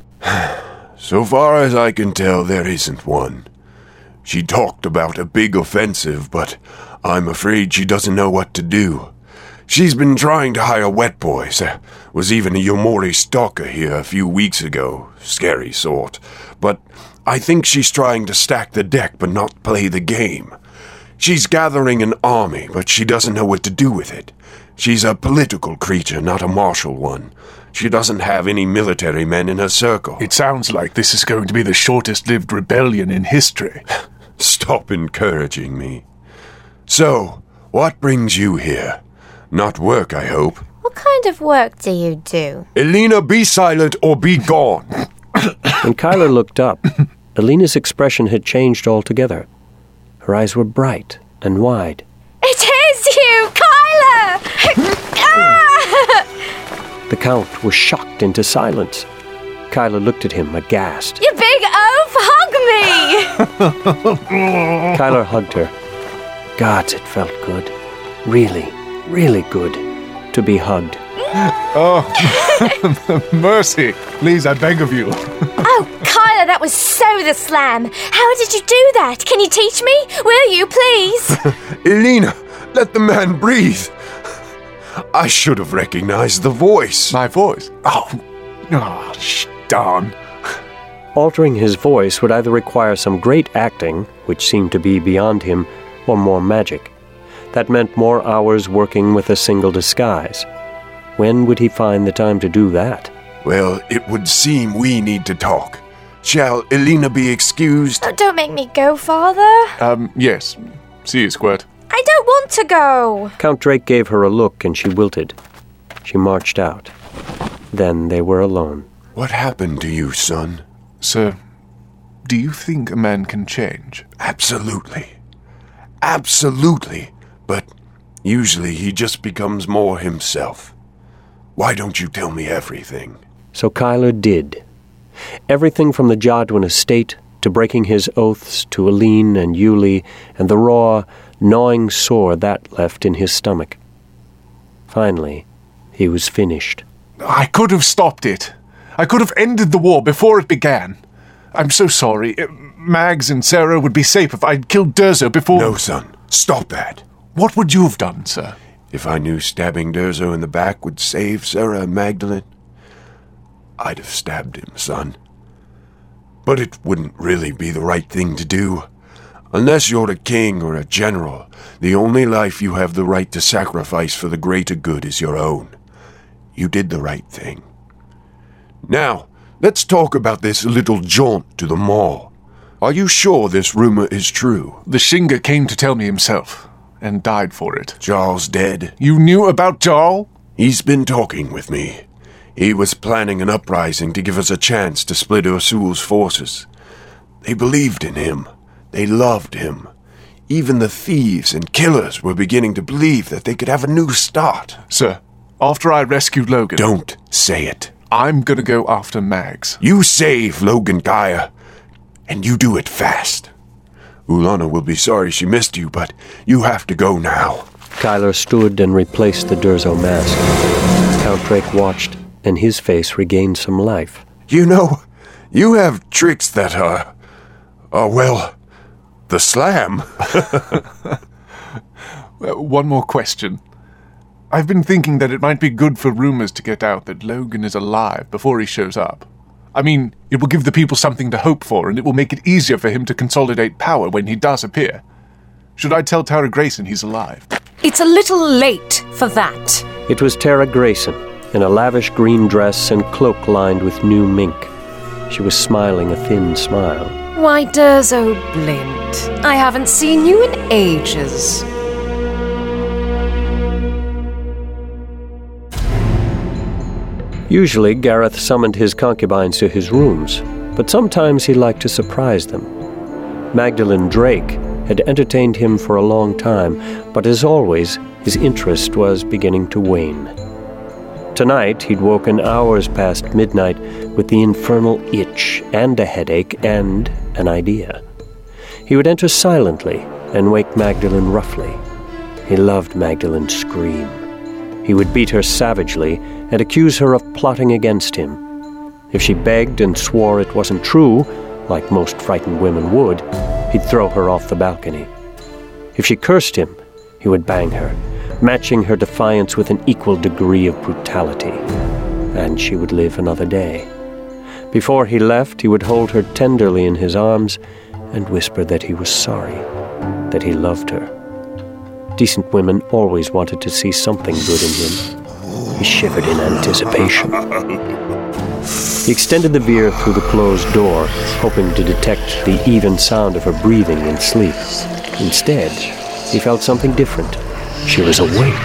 So far as I can tell, there isn't one. She talked about a big offensive, but I'm afraid she doesn't know what to do. She's been trying to hire wet boys. There was even a Yomori stalker here a few weeks ago. Scary sort. But I think she's trying to stack the deck but not play the game. She's gathering an army, but she doesn't know what to do with it. She's a political creature, not a martial one. She doesn't have any military men in her circle. It sounds like this is going to be the shortest-lived rebellion in history. Stop encouraging me. So, what brings you here? Not work, I hope. What kind of work do you do? Elena, be silent or be gone. When Kyler looked up, Elena's expression had changed altogether. Her eyes were bright and wide. It is you, Kyler! The Count was shocked into silence. Kyler looked at him aghast. You big oaf, hug me! Kyler hugged her. Gods, it felt good. Really, really good to be hugged. Oh, mercy. Please, I beg of you. Oh, Kyler, that was so the slam. How did you do that? Can you teach me? Will you, please? Elena, let the man breathe. I should have recognized the voice. My voice? Oh, oh sh- darn. altering his voice would either require some great acting, which seemed to be beyond him, or more magic. That meant more hours working with a single disguise. When would he find the time to do that? Well, it would seem we need to talk. Shall Elena be excused? Oh, don't make me go, Father. Um, yes. See you, Squirt. I don't want to go. Count Drake gave her a look and she wilted. She marched out. Then they were alone. What happened to you, son? Sir, do you think a man can change? Absolutely. Absolutely. But usually he just becomes more himself. Why don't you tell me everything? So Kyler did. Everything from the Jadwin estate to breaking his oaths to Aline and Yulie and the raw, gnawing sore that left in his stomach. Finally, he was finished. I could have stopped it. I could have ended the war before it began. I'm so sorry. Mags and Sarah would be safe if I'd killed Durzo before... No, son. Stop that. What would you have done, sir? If I knew stabbing Durzo in the back would save Sarah and Magdalene, I'd have stabbed him, son. But it wouldn't really be the right thing to do. Unless you're a king or a general, the only life you have the right to sacrifice for the greater good is your own. You did the right thing. Now, let's talk about this little jaunt to the mall. Are you sure this rumor is true? The Shinga came to tell me himself, and died for it. Jarl's dead. You knew about Jarl? He's been talking with me. He was planning an uprising to give us a chance to split Ursul's forces. They believed in him. They loved him. Even the thieves and killers were beginning to believe that they could have a new start. Sir, after I rescued Logan... Don't say it. I'm gonna go after Mags. You save Logan Gaia, and you do it fast. Ulana will be sorry she missed you, but you have to go now. Kyler stood and replaced the Durzo mask. Count Drake watched, and his face regained some life. You know, you have tricks that are, are well, the slam. One more question. I've been thinking that it might be good for rumors to get out that Logan is alive before he shows up. I mean, it will give the people something to hope for, and it will make it easier for him to consolidate power when he does appear. Should I tell Tara Grayson he's alive? It's a little late for that. It was Tara Grayson, in a lavish green dress and cloak lined with new mink. She was smiling a thin smile. Why, Durzo Blind, I haven't seen you in ages. Usually, Gareth summoned his concubines to his rooms, but sometimes he liked to surprise them. Magdalene Drake had entertained him for a long time, but as always, his interest was beginning to wane. Tonight, he'd woken hours past midnight with the infernal itch and a headache and an idea. He would enter silently and wake Magdalene roughly. He loved Magdalene's scream. He would beat her savagely and accuse her of plotting against him. If she begged and swore it wasn't true, like most frightened women would, he'd throw her off the balcony. If she cursed him, he would bang her, matching her defiance with an equal degree of brutality. And she would live another day. Before he left, he would hold her tenderly in his arms and whisper that he was sorry, that he loved her. Decent women always wanted to see something good in him. He shivered in anticipation. He extended the veer through the closed door, hoping to detect the even sound of her breathing in sleep. Instead, he felt something different. She was awake.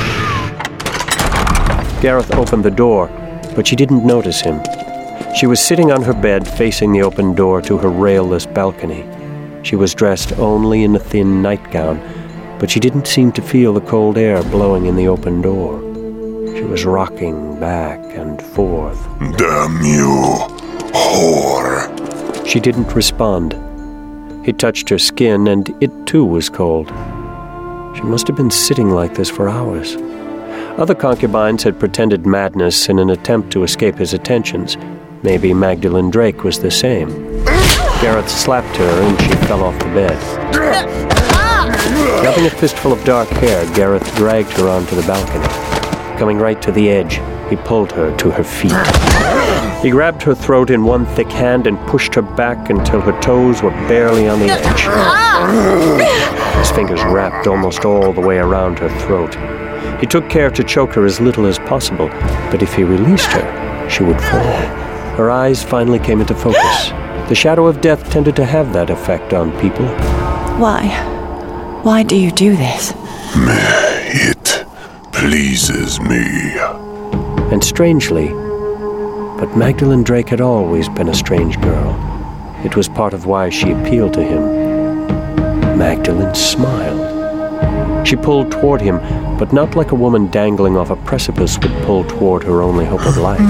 Gareth opened the door, but she didn't notice him. She was sitting on her bed facing the open door to her railless balcony. She was dressed only in a thin nightgown, but she didn't seem to feel the cold air blowing in the open door. She was rocking back and forth. Damn you, whore. She didn't respond. He touched her skin, and it too was cold. She must have been sitting like this for hours. Other concubines had pretended madness in an attempt to escape his attentions. Maybe Magdalene Drake was the same. Gareth slapped her, and she fell off the bed. Grabbing a fistful of dark hair, Gareth dragged her onto the balcony. Coming right to the edge, he pulled her to her feet. He grabbed her throat in one thick hand and pushed her back until her toes were barely on the edge. His fingers wrapped almost all the way around her throat. He took care to choke her as little as possible, but if he released her, she would fall. Her eyes finally came into focus. The shadow of death tended to have that effect on people. Why? Why do you do this? It pleases me. And strangely, but Magdalene Drake had always been a strange girl. It was part of why she appealed to him. Magdalene smiled. She pulled toward him, but not like a woman dangling off a precipice would pull toward her only hope of life.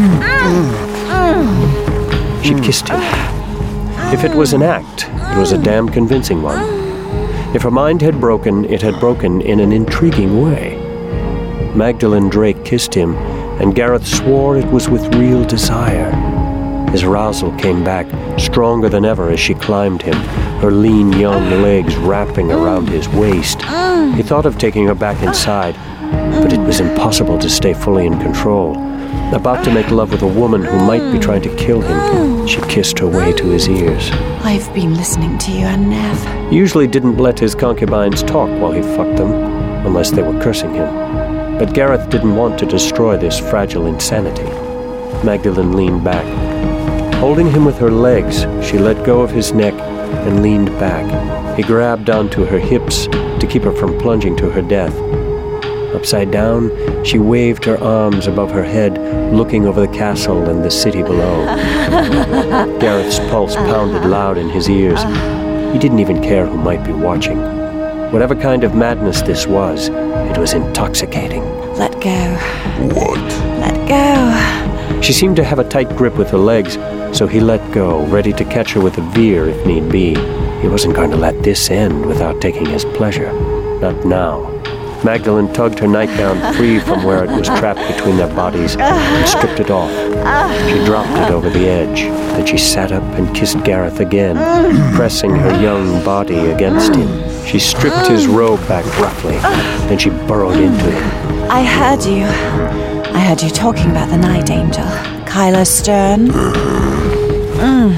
She kissed him. If it was an act, it was a damn convincing one. If her mind had broken, it had broken in an intriguing way. Magdalene Drake kissed him, and Gareth swore it was with real desire. His arousal came back, stronger than ever as she climbed him, her lean young legs wrapping around his waist. He thought of taking her back inside, but it was impossible to stay fully in control. About to make love with a woman who might be trying to kill him, she kissed her way to his ears. I've been listening to you, Nev. He usually didn't let his concubines talk while he fucked them, unless they were cursing him. But Gareth didn't want to destroy this fragile insanity. Magdalene leaned back. Holding him with her legs, she let go of his neck and leaned back. He grabbed onto her hips to keep her from plunging to her death. Upside down, she waved her arms above her head, looking over the castle and the city below. Gareth's pulse pounded loud in his ears. He didn't even care who might be watching. Whatever kind of madness this was, it was intoxicating. Let go. What? Let go. She seemed to have a tight grip with her legs, so he let go, ready to catch her with a veer if need be. He wasn't going to let this end without taking his pleasure. Not now. Magdalene tugged her nightgown free from where it was trapped between their bodies and stripped it off. She dropped it over the edge. Then she sat up and kissed Gareth again, pressing her young body against him. She stripped his robe back roughly. Then she burrowed into him. I heard you. I heard you talking about the Night Angel, Kyla Stern. Mm.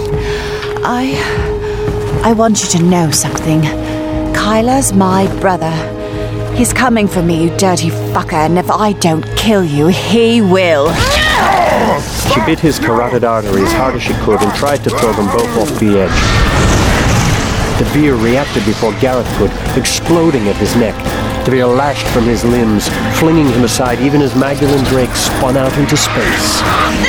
I... I want you to know something. Kyla's my brother. He's coming for me, you dirty fucker, and if I don't kill you, he will. She bit his carotid artery as hard as she could and tried to throw them both off the edge. The veer reacted before Gareth could, exploding at his neck. The veer lashed from his limbs, flinging him aside even as Magdalene Drake spun out into space.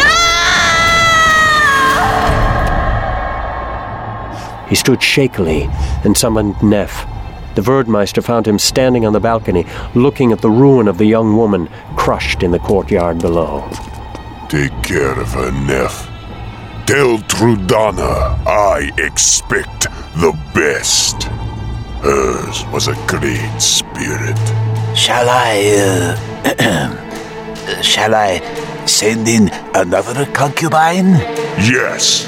He stood shakily and summoned Neff. The Verdmeister found him standing on the balcony, looking at the ruin of the young woman crushed in the courtyard below. Take care of her, Neff. Tell Trudana I expect the best. Hers was a great spirit. Shall I, uh, shall I send in another concubine? Yes.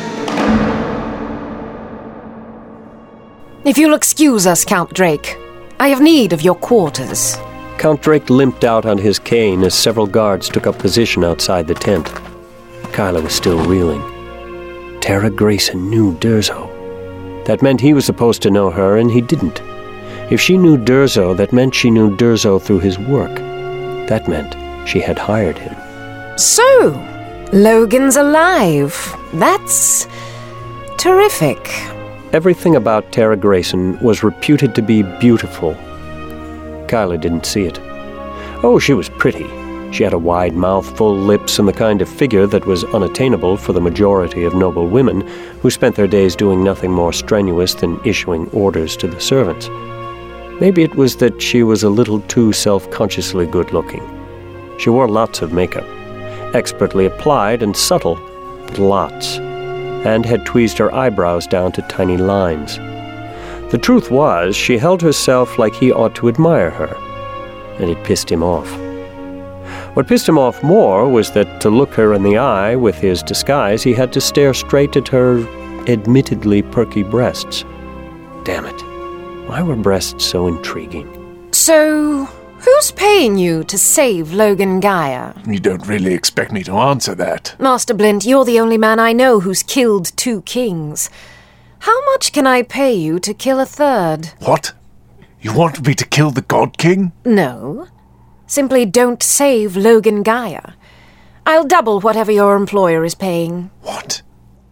If you'll excuse us, Count Drake, I have need of your quarters. Count Drake limped out on his cane as several guards took up position outside the tent. Kyla was still reeling. Tara Grayson knew Durzo. That meant he was supposed to know her, and he didn't. If she knew Durzo, that meant she knew Durzo through his work. That meant she had hired him. So, Logan's alive. That's terrific. Everything about Tara Grayson was reputed to be beautiful. Kyla didn't see it. Oh, she was pretty. She had a wide mouth, full lips, and the kind of figure that was unattainable for the majority of noble women who spent their days doing nothing more strenuous than issuing orders to the servants. Maybe it was that she was a little too self-consciously good-looking. She wore lots of makeup, expertly applied and subtle, but lots, and had tweezed her eyebrows down to tiny lines. The truth was, she held herself like he ought to admire her, and it pissed him off. What pissed him off more was that to look her in the eye with his disguise, he had to stare straight at her admittedly perky breasts. Damn it. Why were breasts so intriguing? So, Who's paying you to save Logan Gaia? You don't really expect me to answer that. Master Blint, you're the only man I know who's killed two kings. How much can I pay you to kill a third? What? You want me to kill the God King? No. Simply don't save Logan Gaia. I'll double whatever your employer is paying. What?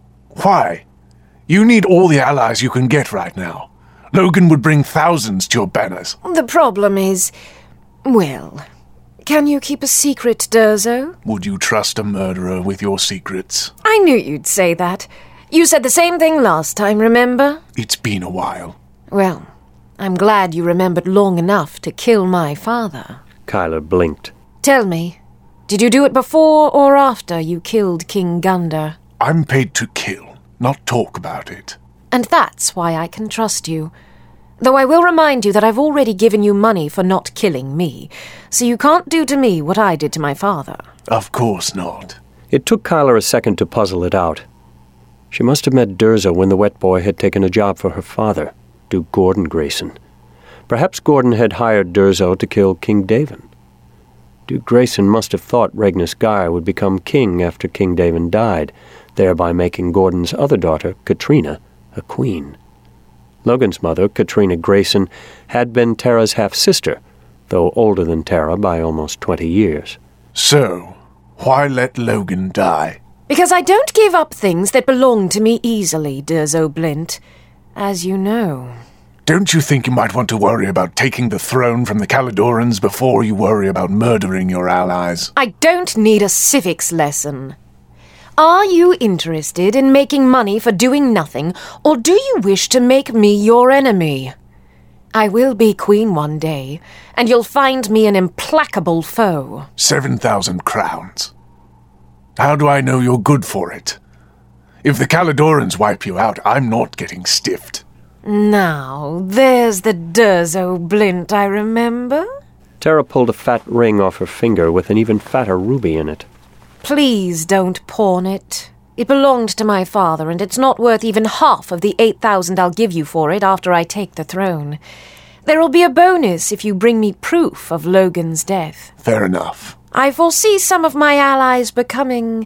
Why? You need all the allies you can get right now. Logan would bring thousands to your banners. The problem is... well, can you keep a secret, Durzo? Would you trust a murderer with your secrets? I knew you'd say that. You said the same thing last time, remember? It's been a while. Well, I'm glad you remembered long enough to kill my father. Kyler blinked. Tell me, did you do it before or after you killed King Gundar? I'm paid to kill, not talk about it. And that's why I can trust you. Though I will remind you that I've already given you money for not killing me, so you can't do to me what I did to my father. Of course not. It took Kyler a second to puzzle it out. She must have met Durzo when the wet boy had taken a job for her father, Duke Gordon Grayson. Perhaps Gordon had hired Durzo to kill King Davin. Duke Grayson must have thought Regnus Gaia would become king after King Davin died, thereby making Gordon's other daughter, Katrina, a queen. Logan's mother, Katrina Grayson, had been Tara's half-sister, though older than Tara by almost twenty years. So, why let Logan die? Because I don't give up things that belong to me easily, Durzo Blint, as you know. Don't you think you might want to worry about taking the throne from the Caledorans before you worry about murdering your allies? I don't need a civics lesson. Are you interested in making money for doing nothing, or do you wish to make me your enemy? I will be queen one day, and you'll find me an implacable foe. Seven thousand crowns. How do I know you're good for it? If the Caledorans wipe you out, I'm not getting stiffed. Now, there's the Durzo Blint I remember. Tara pulled a fat ring off her finger with an even fatter ruby in it. Please don't pawn it. It belonged to my father, and it's not worth even half of the eight thousand I'll give you for it after I take the throne. There'll be a bonus if you bring me proof of Logan's death. Fair enough. I foresee some of my allies becoming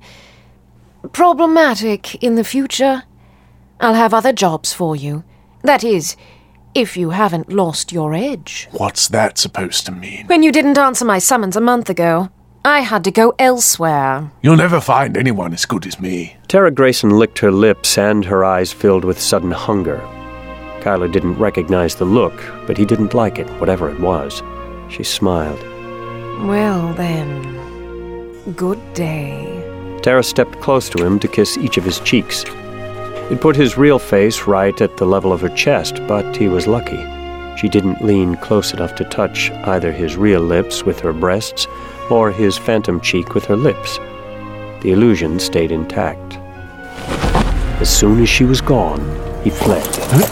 problematic in the future. I'll have other jobs for you. That is, if you haven't lost your edge. What's that supposed to mean? When you didn't answer my summons a month ago, I had to go elsewhere. You'll never find anyone as good as me. Tara Grayson licked her lips and her eyes filled with sudden hunger. Kyler didn't recognize the look, but he didn't like it, whatever it was. She smiled. Well then, good day. Tara stepped close to him to kiss each of his cheeks. It put his real face right at the level of her chest, but he was lucky. She didn't lean close enough to touch either his real lips with her breasts or his phantom cheek with her lips. The illusion stayed intact. As soon as she was gone, he fled.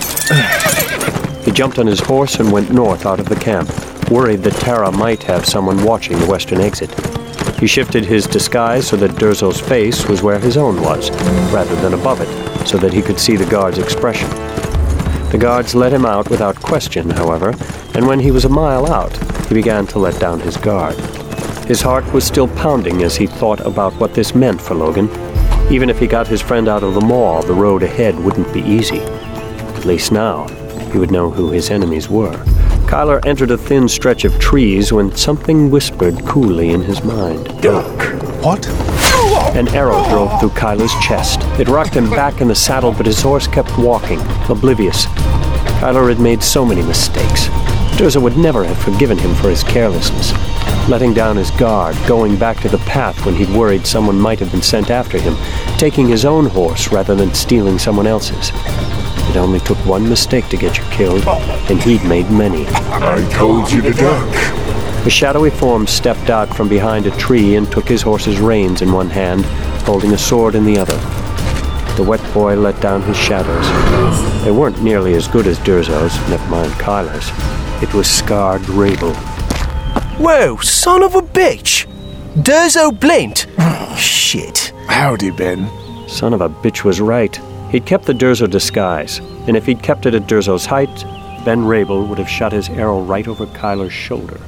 He jumped on his horse and went north out of the camp, worried that Tara might have someone watching the western exit. He shifted his disguise so that Durzo's face was where his own was, rather than above it, so that he could see the guard's expression. The guards let him out without question, however, and when he was a mile out, he began to let down his guard. His heart was still pounding as he thought about what this meant for Logan. Even if he got his friend out of the mall, the road ahead wouldn't be easy. At least now, he would know who his enemies were. Kyler entered a thin stretch of trees when something whispered coolly in his mind. Duck. What? An arrow drove through Kyler's chest. It rocked him back in the saddle, but his horse kept walking, oblivious. Kyler had made so many mistakes. Durzo would never have forgiven him for his carelessness. Letting down his guard, going back to the path when he'd worried someone might have been sent after him, taking his own horse rather than stealing someone else's. It only took one mistake to get you killed, and he'd made many. I told you to duck. A shadowy form stepped out from behind a tree and took his horse's reins in one hand, holding a sword in the other. The wet boy let down his shadows. They weren't nearly as good as Durzo's, never mind Kyler's. It was scarred Rabel. Whoa, son of a bitch! Durzo Blint! Shit. Howdy, Ben. Son of a bitch was right. He'd kept the Durzo disguise, and if he'd kept it at Durzo's height, Ben Rabel would have shot his arrow right over Kyler's shoulder.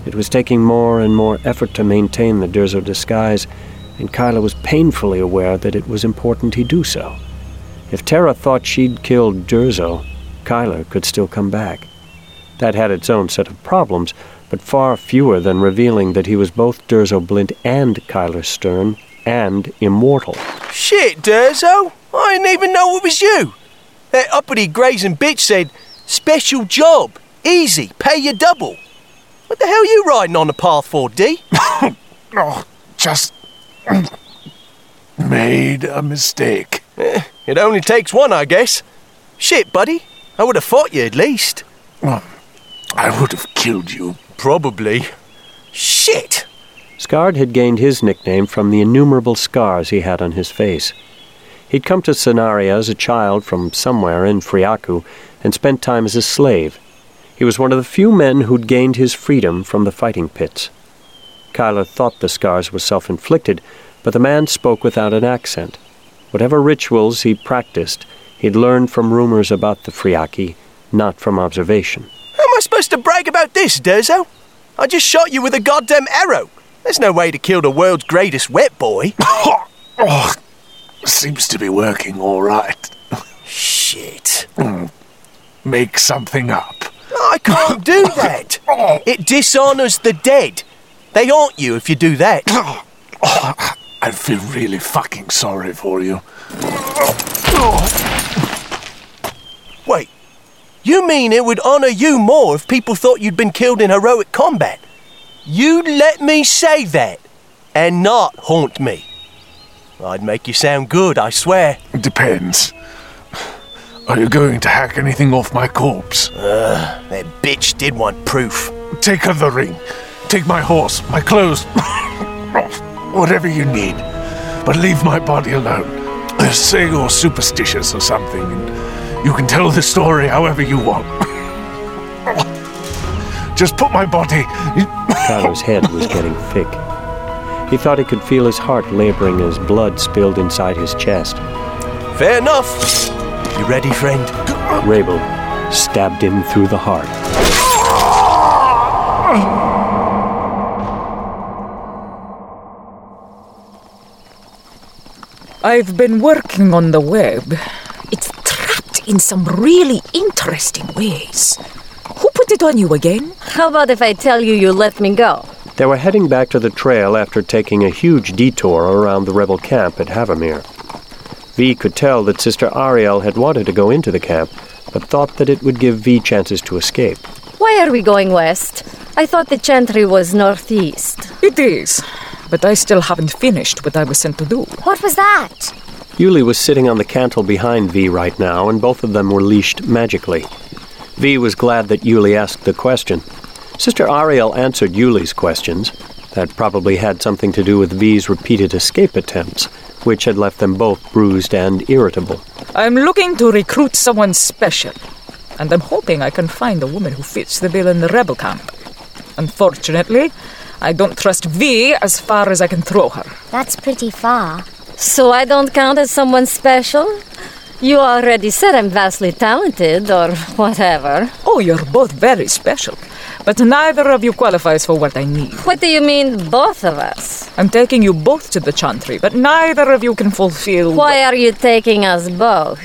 It was taking more and more effort to maintain the Durzo disguise, and Kyla was painfully aware that it was important he do so. If Terra thought she'd killed Durzo, Kyla could still come back. That had its own set of problems, but far fewer than revealing that he was both Durzo Blint and Kyla Stern, and immortal. Shit, Durzo! I didn't even know it was you! That uppity grazing bitch said, special job, easy, pay you double. What the hell are you riding on the path for, D? Oh, just made a mistake. Eh, it only takes one, I guess. Shit, buddy. I would have fought you at least. Well, I would have killed you. Probably. Shit! Skard had gained his nickname from the innumerable scars he had on his face. He'd come to Sonaria as a child from somewhere in Friaku and spent time as a slave. He was one of the few men who'd gained his freedom from the fighting pits. Kyla thought the scars were self-inflicted, but the man spoke without an accent. Whatever rituals he practiced, he'd learned from rumors about the Friaki, not from observation. How am I supposed to brag about this, Durzo? I just shot you with a goddamn arrow. There's no way to kill the world's greatest wet boy. Oh, seems to be working all right. Shit. Mm. Make something up. I can't do that. It dishonours the dead. They haunt you if you do that. Oh, I feel really fucking sorry for you. Wait, you mean it would honour you more if people thought you'd been killed in heroic combat? You'd let me say that and not haunt me. I'd make you sound good, I swear. Depends. Are you going to hack anything off my corpse? Uh, that bitch did want proof. Take her the ring. Take my horse, my clothes. Whatever you need. But leave my body alone. Say you're superstitious or something, and you can tell the story however you want. Just put my body... Kylo's head was getting thick. He thought he could feel his heart laboring as blood spilled inside his chest. Fair enough. You ready, friend? Rabel stabbed him through the heart. I've been working on the web. It's trapped in some really interesting ways. Who put it on you again? How about if I tell you you let me go? They were heading back to the trail after taking a huge detour around the rebel camp at Havamir. V could tell that Sister Ariel had wanted to go into the camp, but thought that it would give V chances to escape. Why are we going west? I thought the Chantry was northeast. It is, but I still haven't finished what I was sent to do. What was that? Yuli was sitting on the cantle behind V right now, and both of them were leashed magically. V was glad that Yuli asked the question. Sister Ariel answered Yuli's questions. That probably had something to do with V's repeated escape attempts, which had left them both bruised and irritable. I'm looking to recruit someone special, and I'm hoping I can find a woman who fits the bill in the rebel camp. Unfortunately, I don't trust V as far as I can throw her. That's pretty far. So I don't count as someone special? You already said I'm vastly talented, or whatever. Oh, you're both very special, but neither of you qualifies for what I need. What do you mean, both of us? I'm taking you both to the Chantry, but neither of you can fulfill... Why are you taking us both?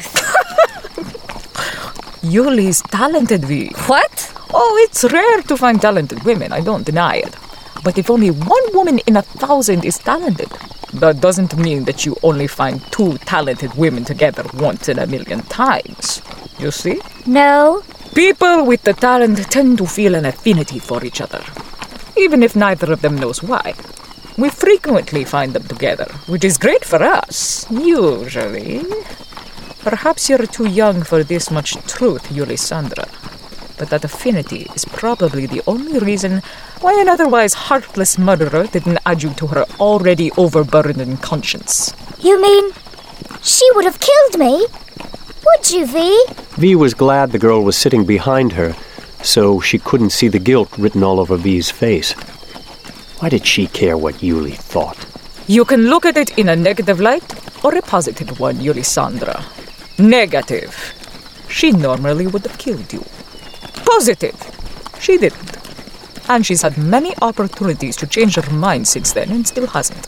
Yuli's talented, V. What? Oh, it's rare to find talented women, I don't deny it. But if only one woman in a thousand is talented, that doesn't mean that you only find two talented women together once in a million times. You see? No. People with the talent tend to feel an affinity for each other, even if neither of them knows why. We frequently find them together, which is great for us, usually. Perhaps you're too young for this much truth, Yulisandra. But that affinity is probably the only reason why an otherwise heartless murderer didn't add you to her already overburdened conscience. You mean she would have killed me? Would you, V? V was glad the girl was sitting behind her, so she couldn't see the guilt written all over V's face. Why did she care what Yuli thought? You can look at it in a negative light or a positive one, Yulisandra. Negative. She normally would have killed you. Positive. She didn't. And she's had many opportunities to change her mind since then and still hasn't.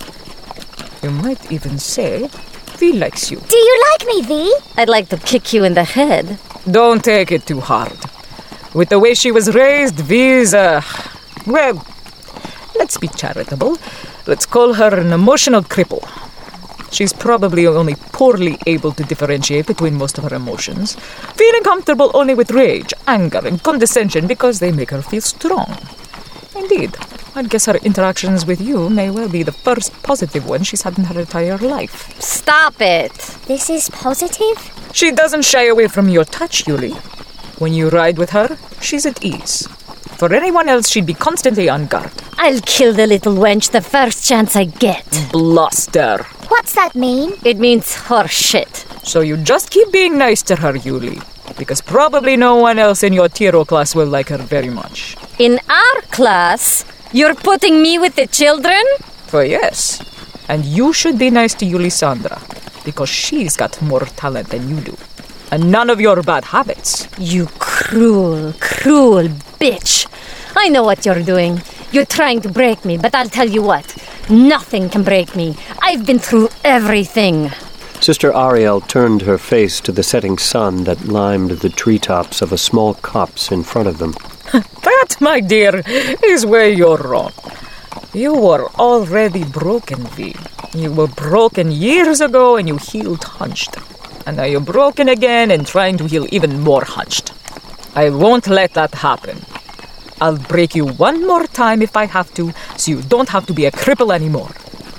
You might even say V likes you. Do you like me, V? I'd like to kick you in the head. Don't take it too hard. With the way she was raised, V's, uh, well, let's be charitable. Let's call her an emotional cripple. She's probably only poorly able to differentiate between most of her emotions, feeling comfortable only with rage, anger, and condescension because they make her feel strong. Indeed, I'd guess her interactions with you may well be the first positive one she's had in her entire life. Stop it! This is positive? She doesn't shy away from your touch, Yuli. When you ride with her, she's at ease. For anyone else, she'd be constantly on guard. I'll kill the little wench the first chance I get. Bluster. What's that mean? It means horse shit. So you just keep being nice to her, Yuli. Because probably no one else in your Tiro class will like her very much. In our class? You're putting me with the children? Well, yes. And you should be nice to Yuli Sandra. Because she's got more talent than you do. And none of your bad habits. You cruel, cruel bitch. I know what you're doing. You're trying to break me, but I'll tell you what. Nothing can break me. I've been through everything. Sister Ariel turned her face to the setting sun that limed the treetops of a small copse in front of them. That, my dear, is where you're wrong. You were already broken, V. You were broken years ago and you healed hunched. And now you're broken again and trying to heal even more hunched. I won't let that happen. I'll break you one more time if I have to, so you don't have to be a cripple anymore.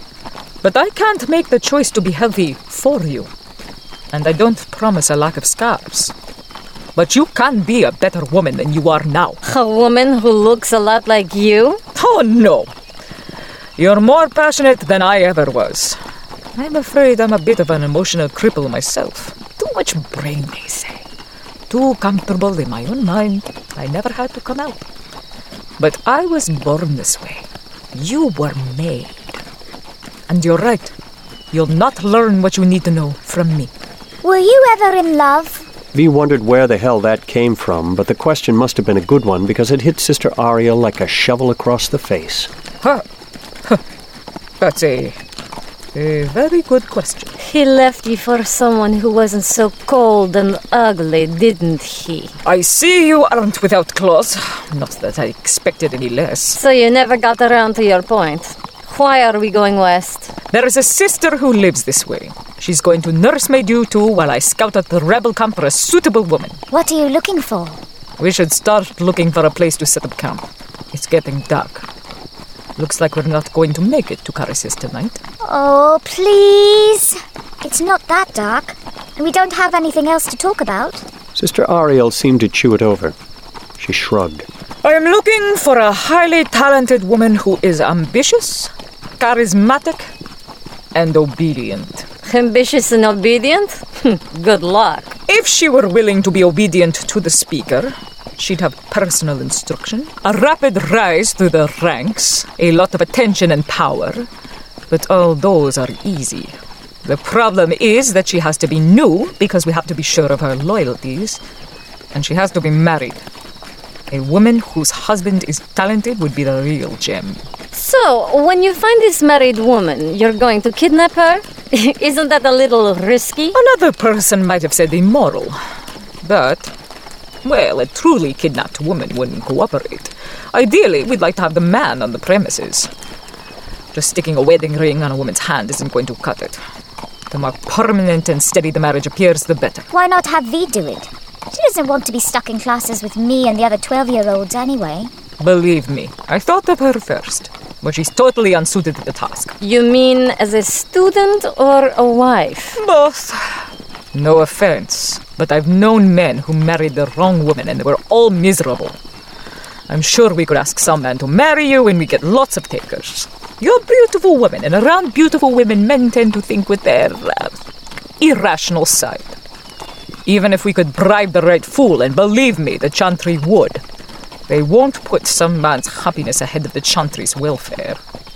But I can't make the choice to be healthy for you. And I don't promise a lack of scars. But you can be a better woman than you are now. A woman who looks a lot like you? Oh, no. You're more passionate than I ever was. I'm afraid I'm a bit of an emotional cripple myself. Too much brain, they say. Too comfortable in my own mind. I never had to come out. But I was born this way. You were made. And you're right. You'll not learn what you need to know from me. Were you ever in love? V wondered where the hell that came from, but the question must have been a good one because it hit Sister Ariel like a shovel across the face. Huh. Huh. That's a, a very good question. He left you for someone who wasn't so cold and ugly, didn't he? I see you aren't without claws. Not that I expected any less. So you never got around to your point. Why are we going west? There is a sister who lives this way. She's going to nursemaid you two while I scout out the rebel camp for a suitable woman. What are you looking for? We should start looking for a place to set up camp. It's getting dark. Looks like we're not going to make it to Carisis tonight. Oh, please. It's not that dark, and we don't have anything else to talk about. Sister Ariel seemed to chew it over. She shrugged. I am looking for a highly talented woman who is ambitious, charismatic, and obedient. Ambitious and obedient? Good luck. If she were willing to be obedient to the speaker, she'd have personal instruction, a rapid rise through the ranks, a lot of attention and power. But all those are easy. The problem is that she has to be new because we have to be sure of her loyalties. And she has to be married. A woman whose husband is talented would be the real gem. So, when you find this married woman, you're going to kidnap her? Isn't that a little risky? Another person might have said immoral. But, well, a truly kidnapped woman wouldn't cooperate. Ideally, we'd like to have the man on the premises. Just sticking a wedding ring on a woman's hand isn't going to cut it. The more permanent and steady the marriage appears, the better. Why not have V do it? She doesn't want to be stuck in classes with me and the other twelve-year-olds anyway. Believe me, I thought of her first, but she's totally unsuited to the task. You mean as a student or a wife? Both. No offense, but I've known men who married the wrong woman and they were all miserable. I'm sure we could ask some man to marry you and we get lots of takers. You're a beautiful woman, and around beautiful women, men tend to think with their uh, irrational side. Even if we could bribe the right fool, and believe me, the Chantry would, they won't put some man's happiness ahead of the Chantry's welfare.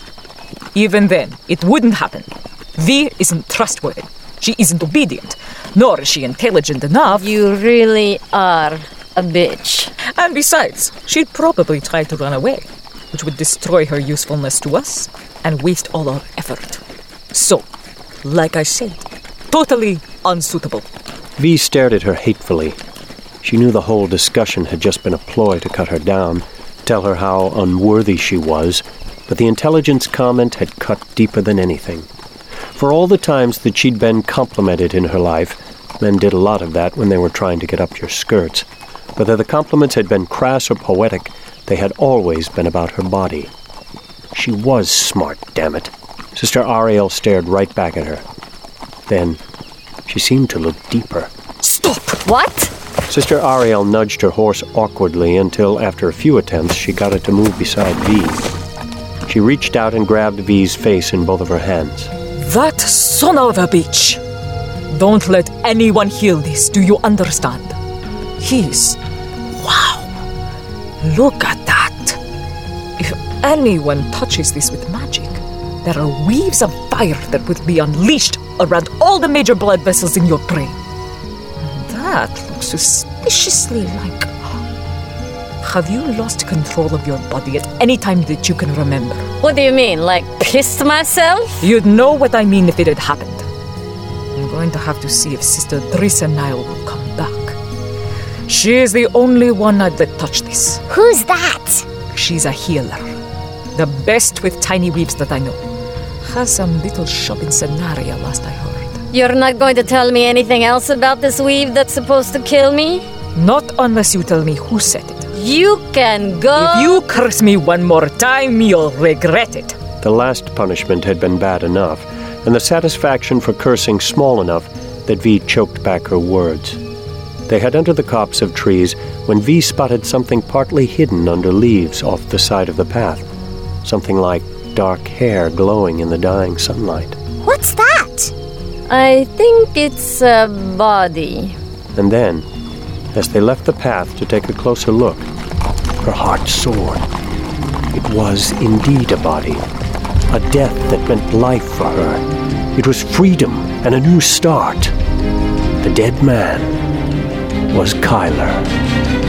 Even then, it wouldn't happen. V isn't trustworthy. She isn't obedient, nor is she intelligent enough. You really are a bitch. And besides, she'd probably try to run away. which would destroy her usefulness to us and waste all our effort. So, like I said, totally unsuitable. V stared at her hatefully. She knew the whole discussion had just been a ploy to cut her down, tell her how unworthy she was, but the intelligence comment had cut deeper than anything. For all the times that she'd been complimented in her life, men did a lot of that when they were trying to get up your skirts. Whether the compliments had been crass or poetic, they had always been about her body. She was smart, damn it. Sister Ariel stared right back at her. Then, she seemed to look deeper. Stop! What? Sister Ariel nudged her horse awkwardly until, after a few attempts, she got it to move beside V. She reached out and grabbed V's face in both of her hands. That son of a bitch! Don't let anyone hear this, do you understand? He's... Wow! Look at that! If anyone touches this with magic, there are weaves of fire that will be unleashed around all the major blood vessels in your brain. And that looks suspiciously like... Have you lost control of your body at any time that you can remember? What do you mean, like pissed myself? You'd know what I mean if it had happened. I'm going to have to see if Sister Drissa Nile will come back. She is the only one I'd let touch this. Who's that? She's a healer. The best with tiny weaves that I know. Has some little shop in Cenaria, last I heard. You're not going to tell me anything else about this weave that's supposed to kill me? Not unless you tell me who said it. You can go... If you curse me one more time, you'll regret it. The last punishment had been bad enough, and the satisfaction for cursing small enough that V choked back her words. They had entered the copse of trees when V spotted something partly hidden under leaves off the side of the path. Something like dark hair glowing in the dying sunlight. What's that? I think it's a body. And then, as they left the path to take a closer look, her heart soared. It was indeed a body, a death that meant life for her. It was freedom and a new start. The dead man was Kyler.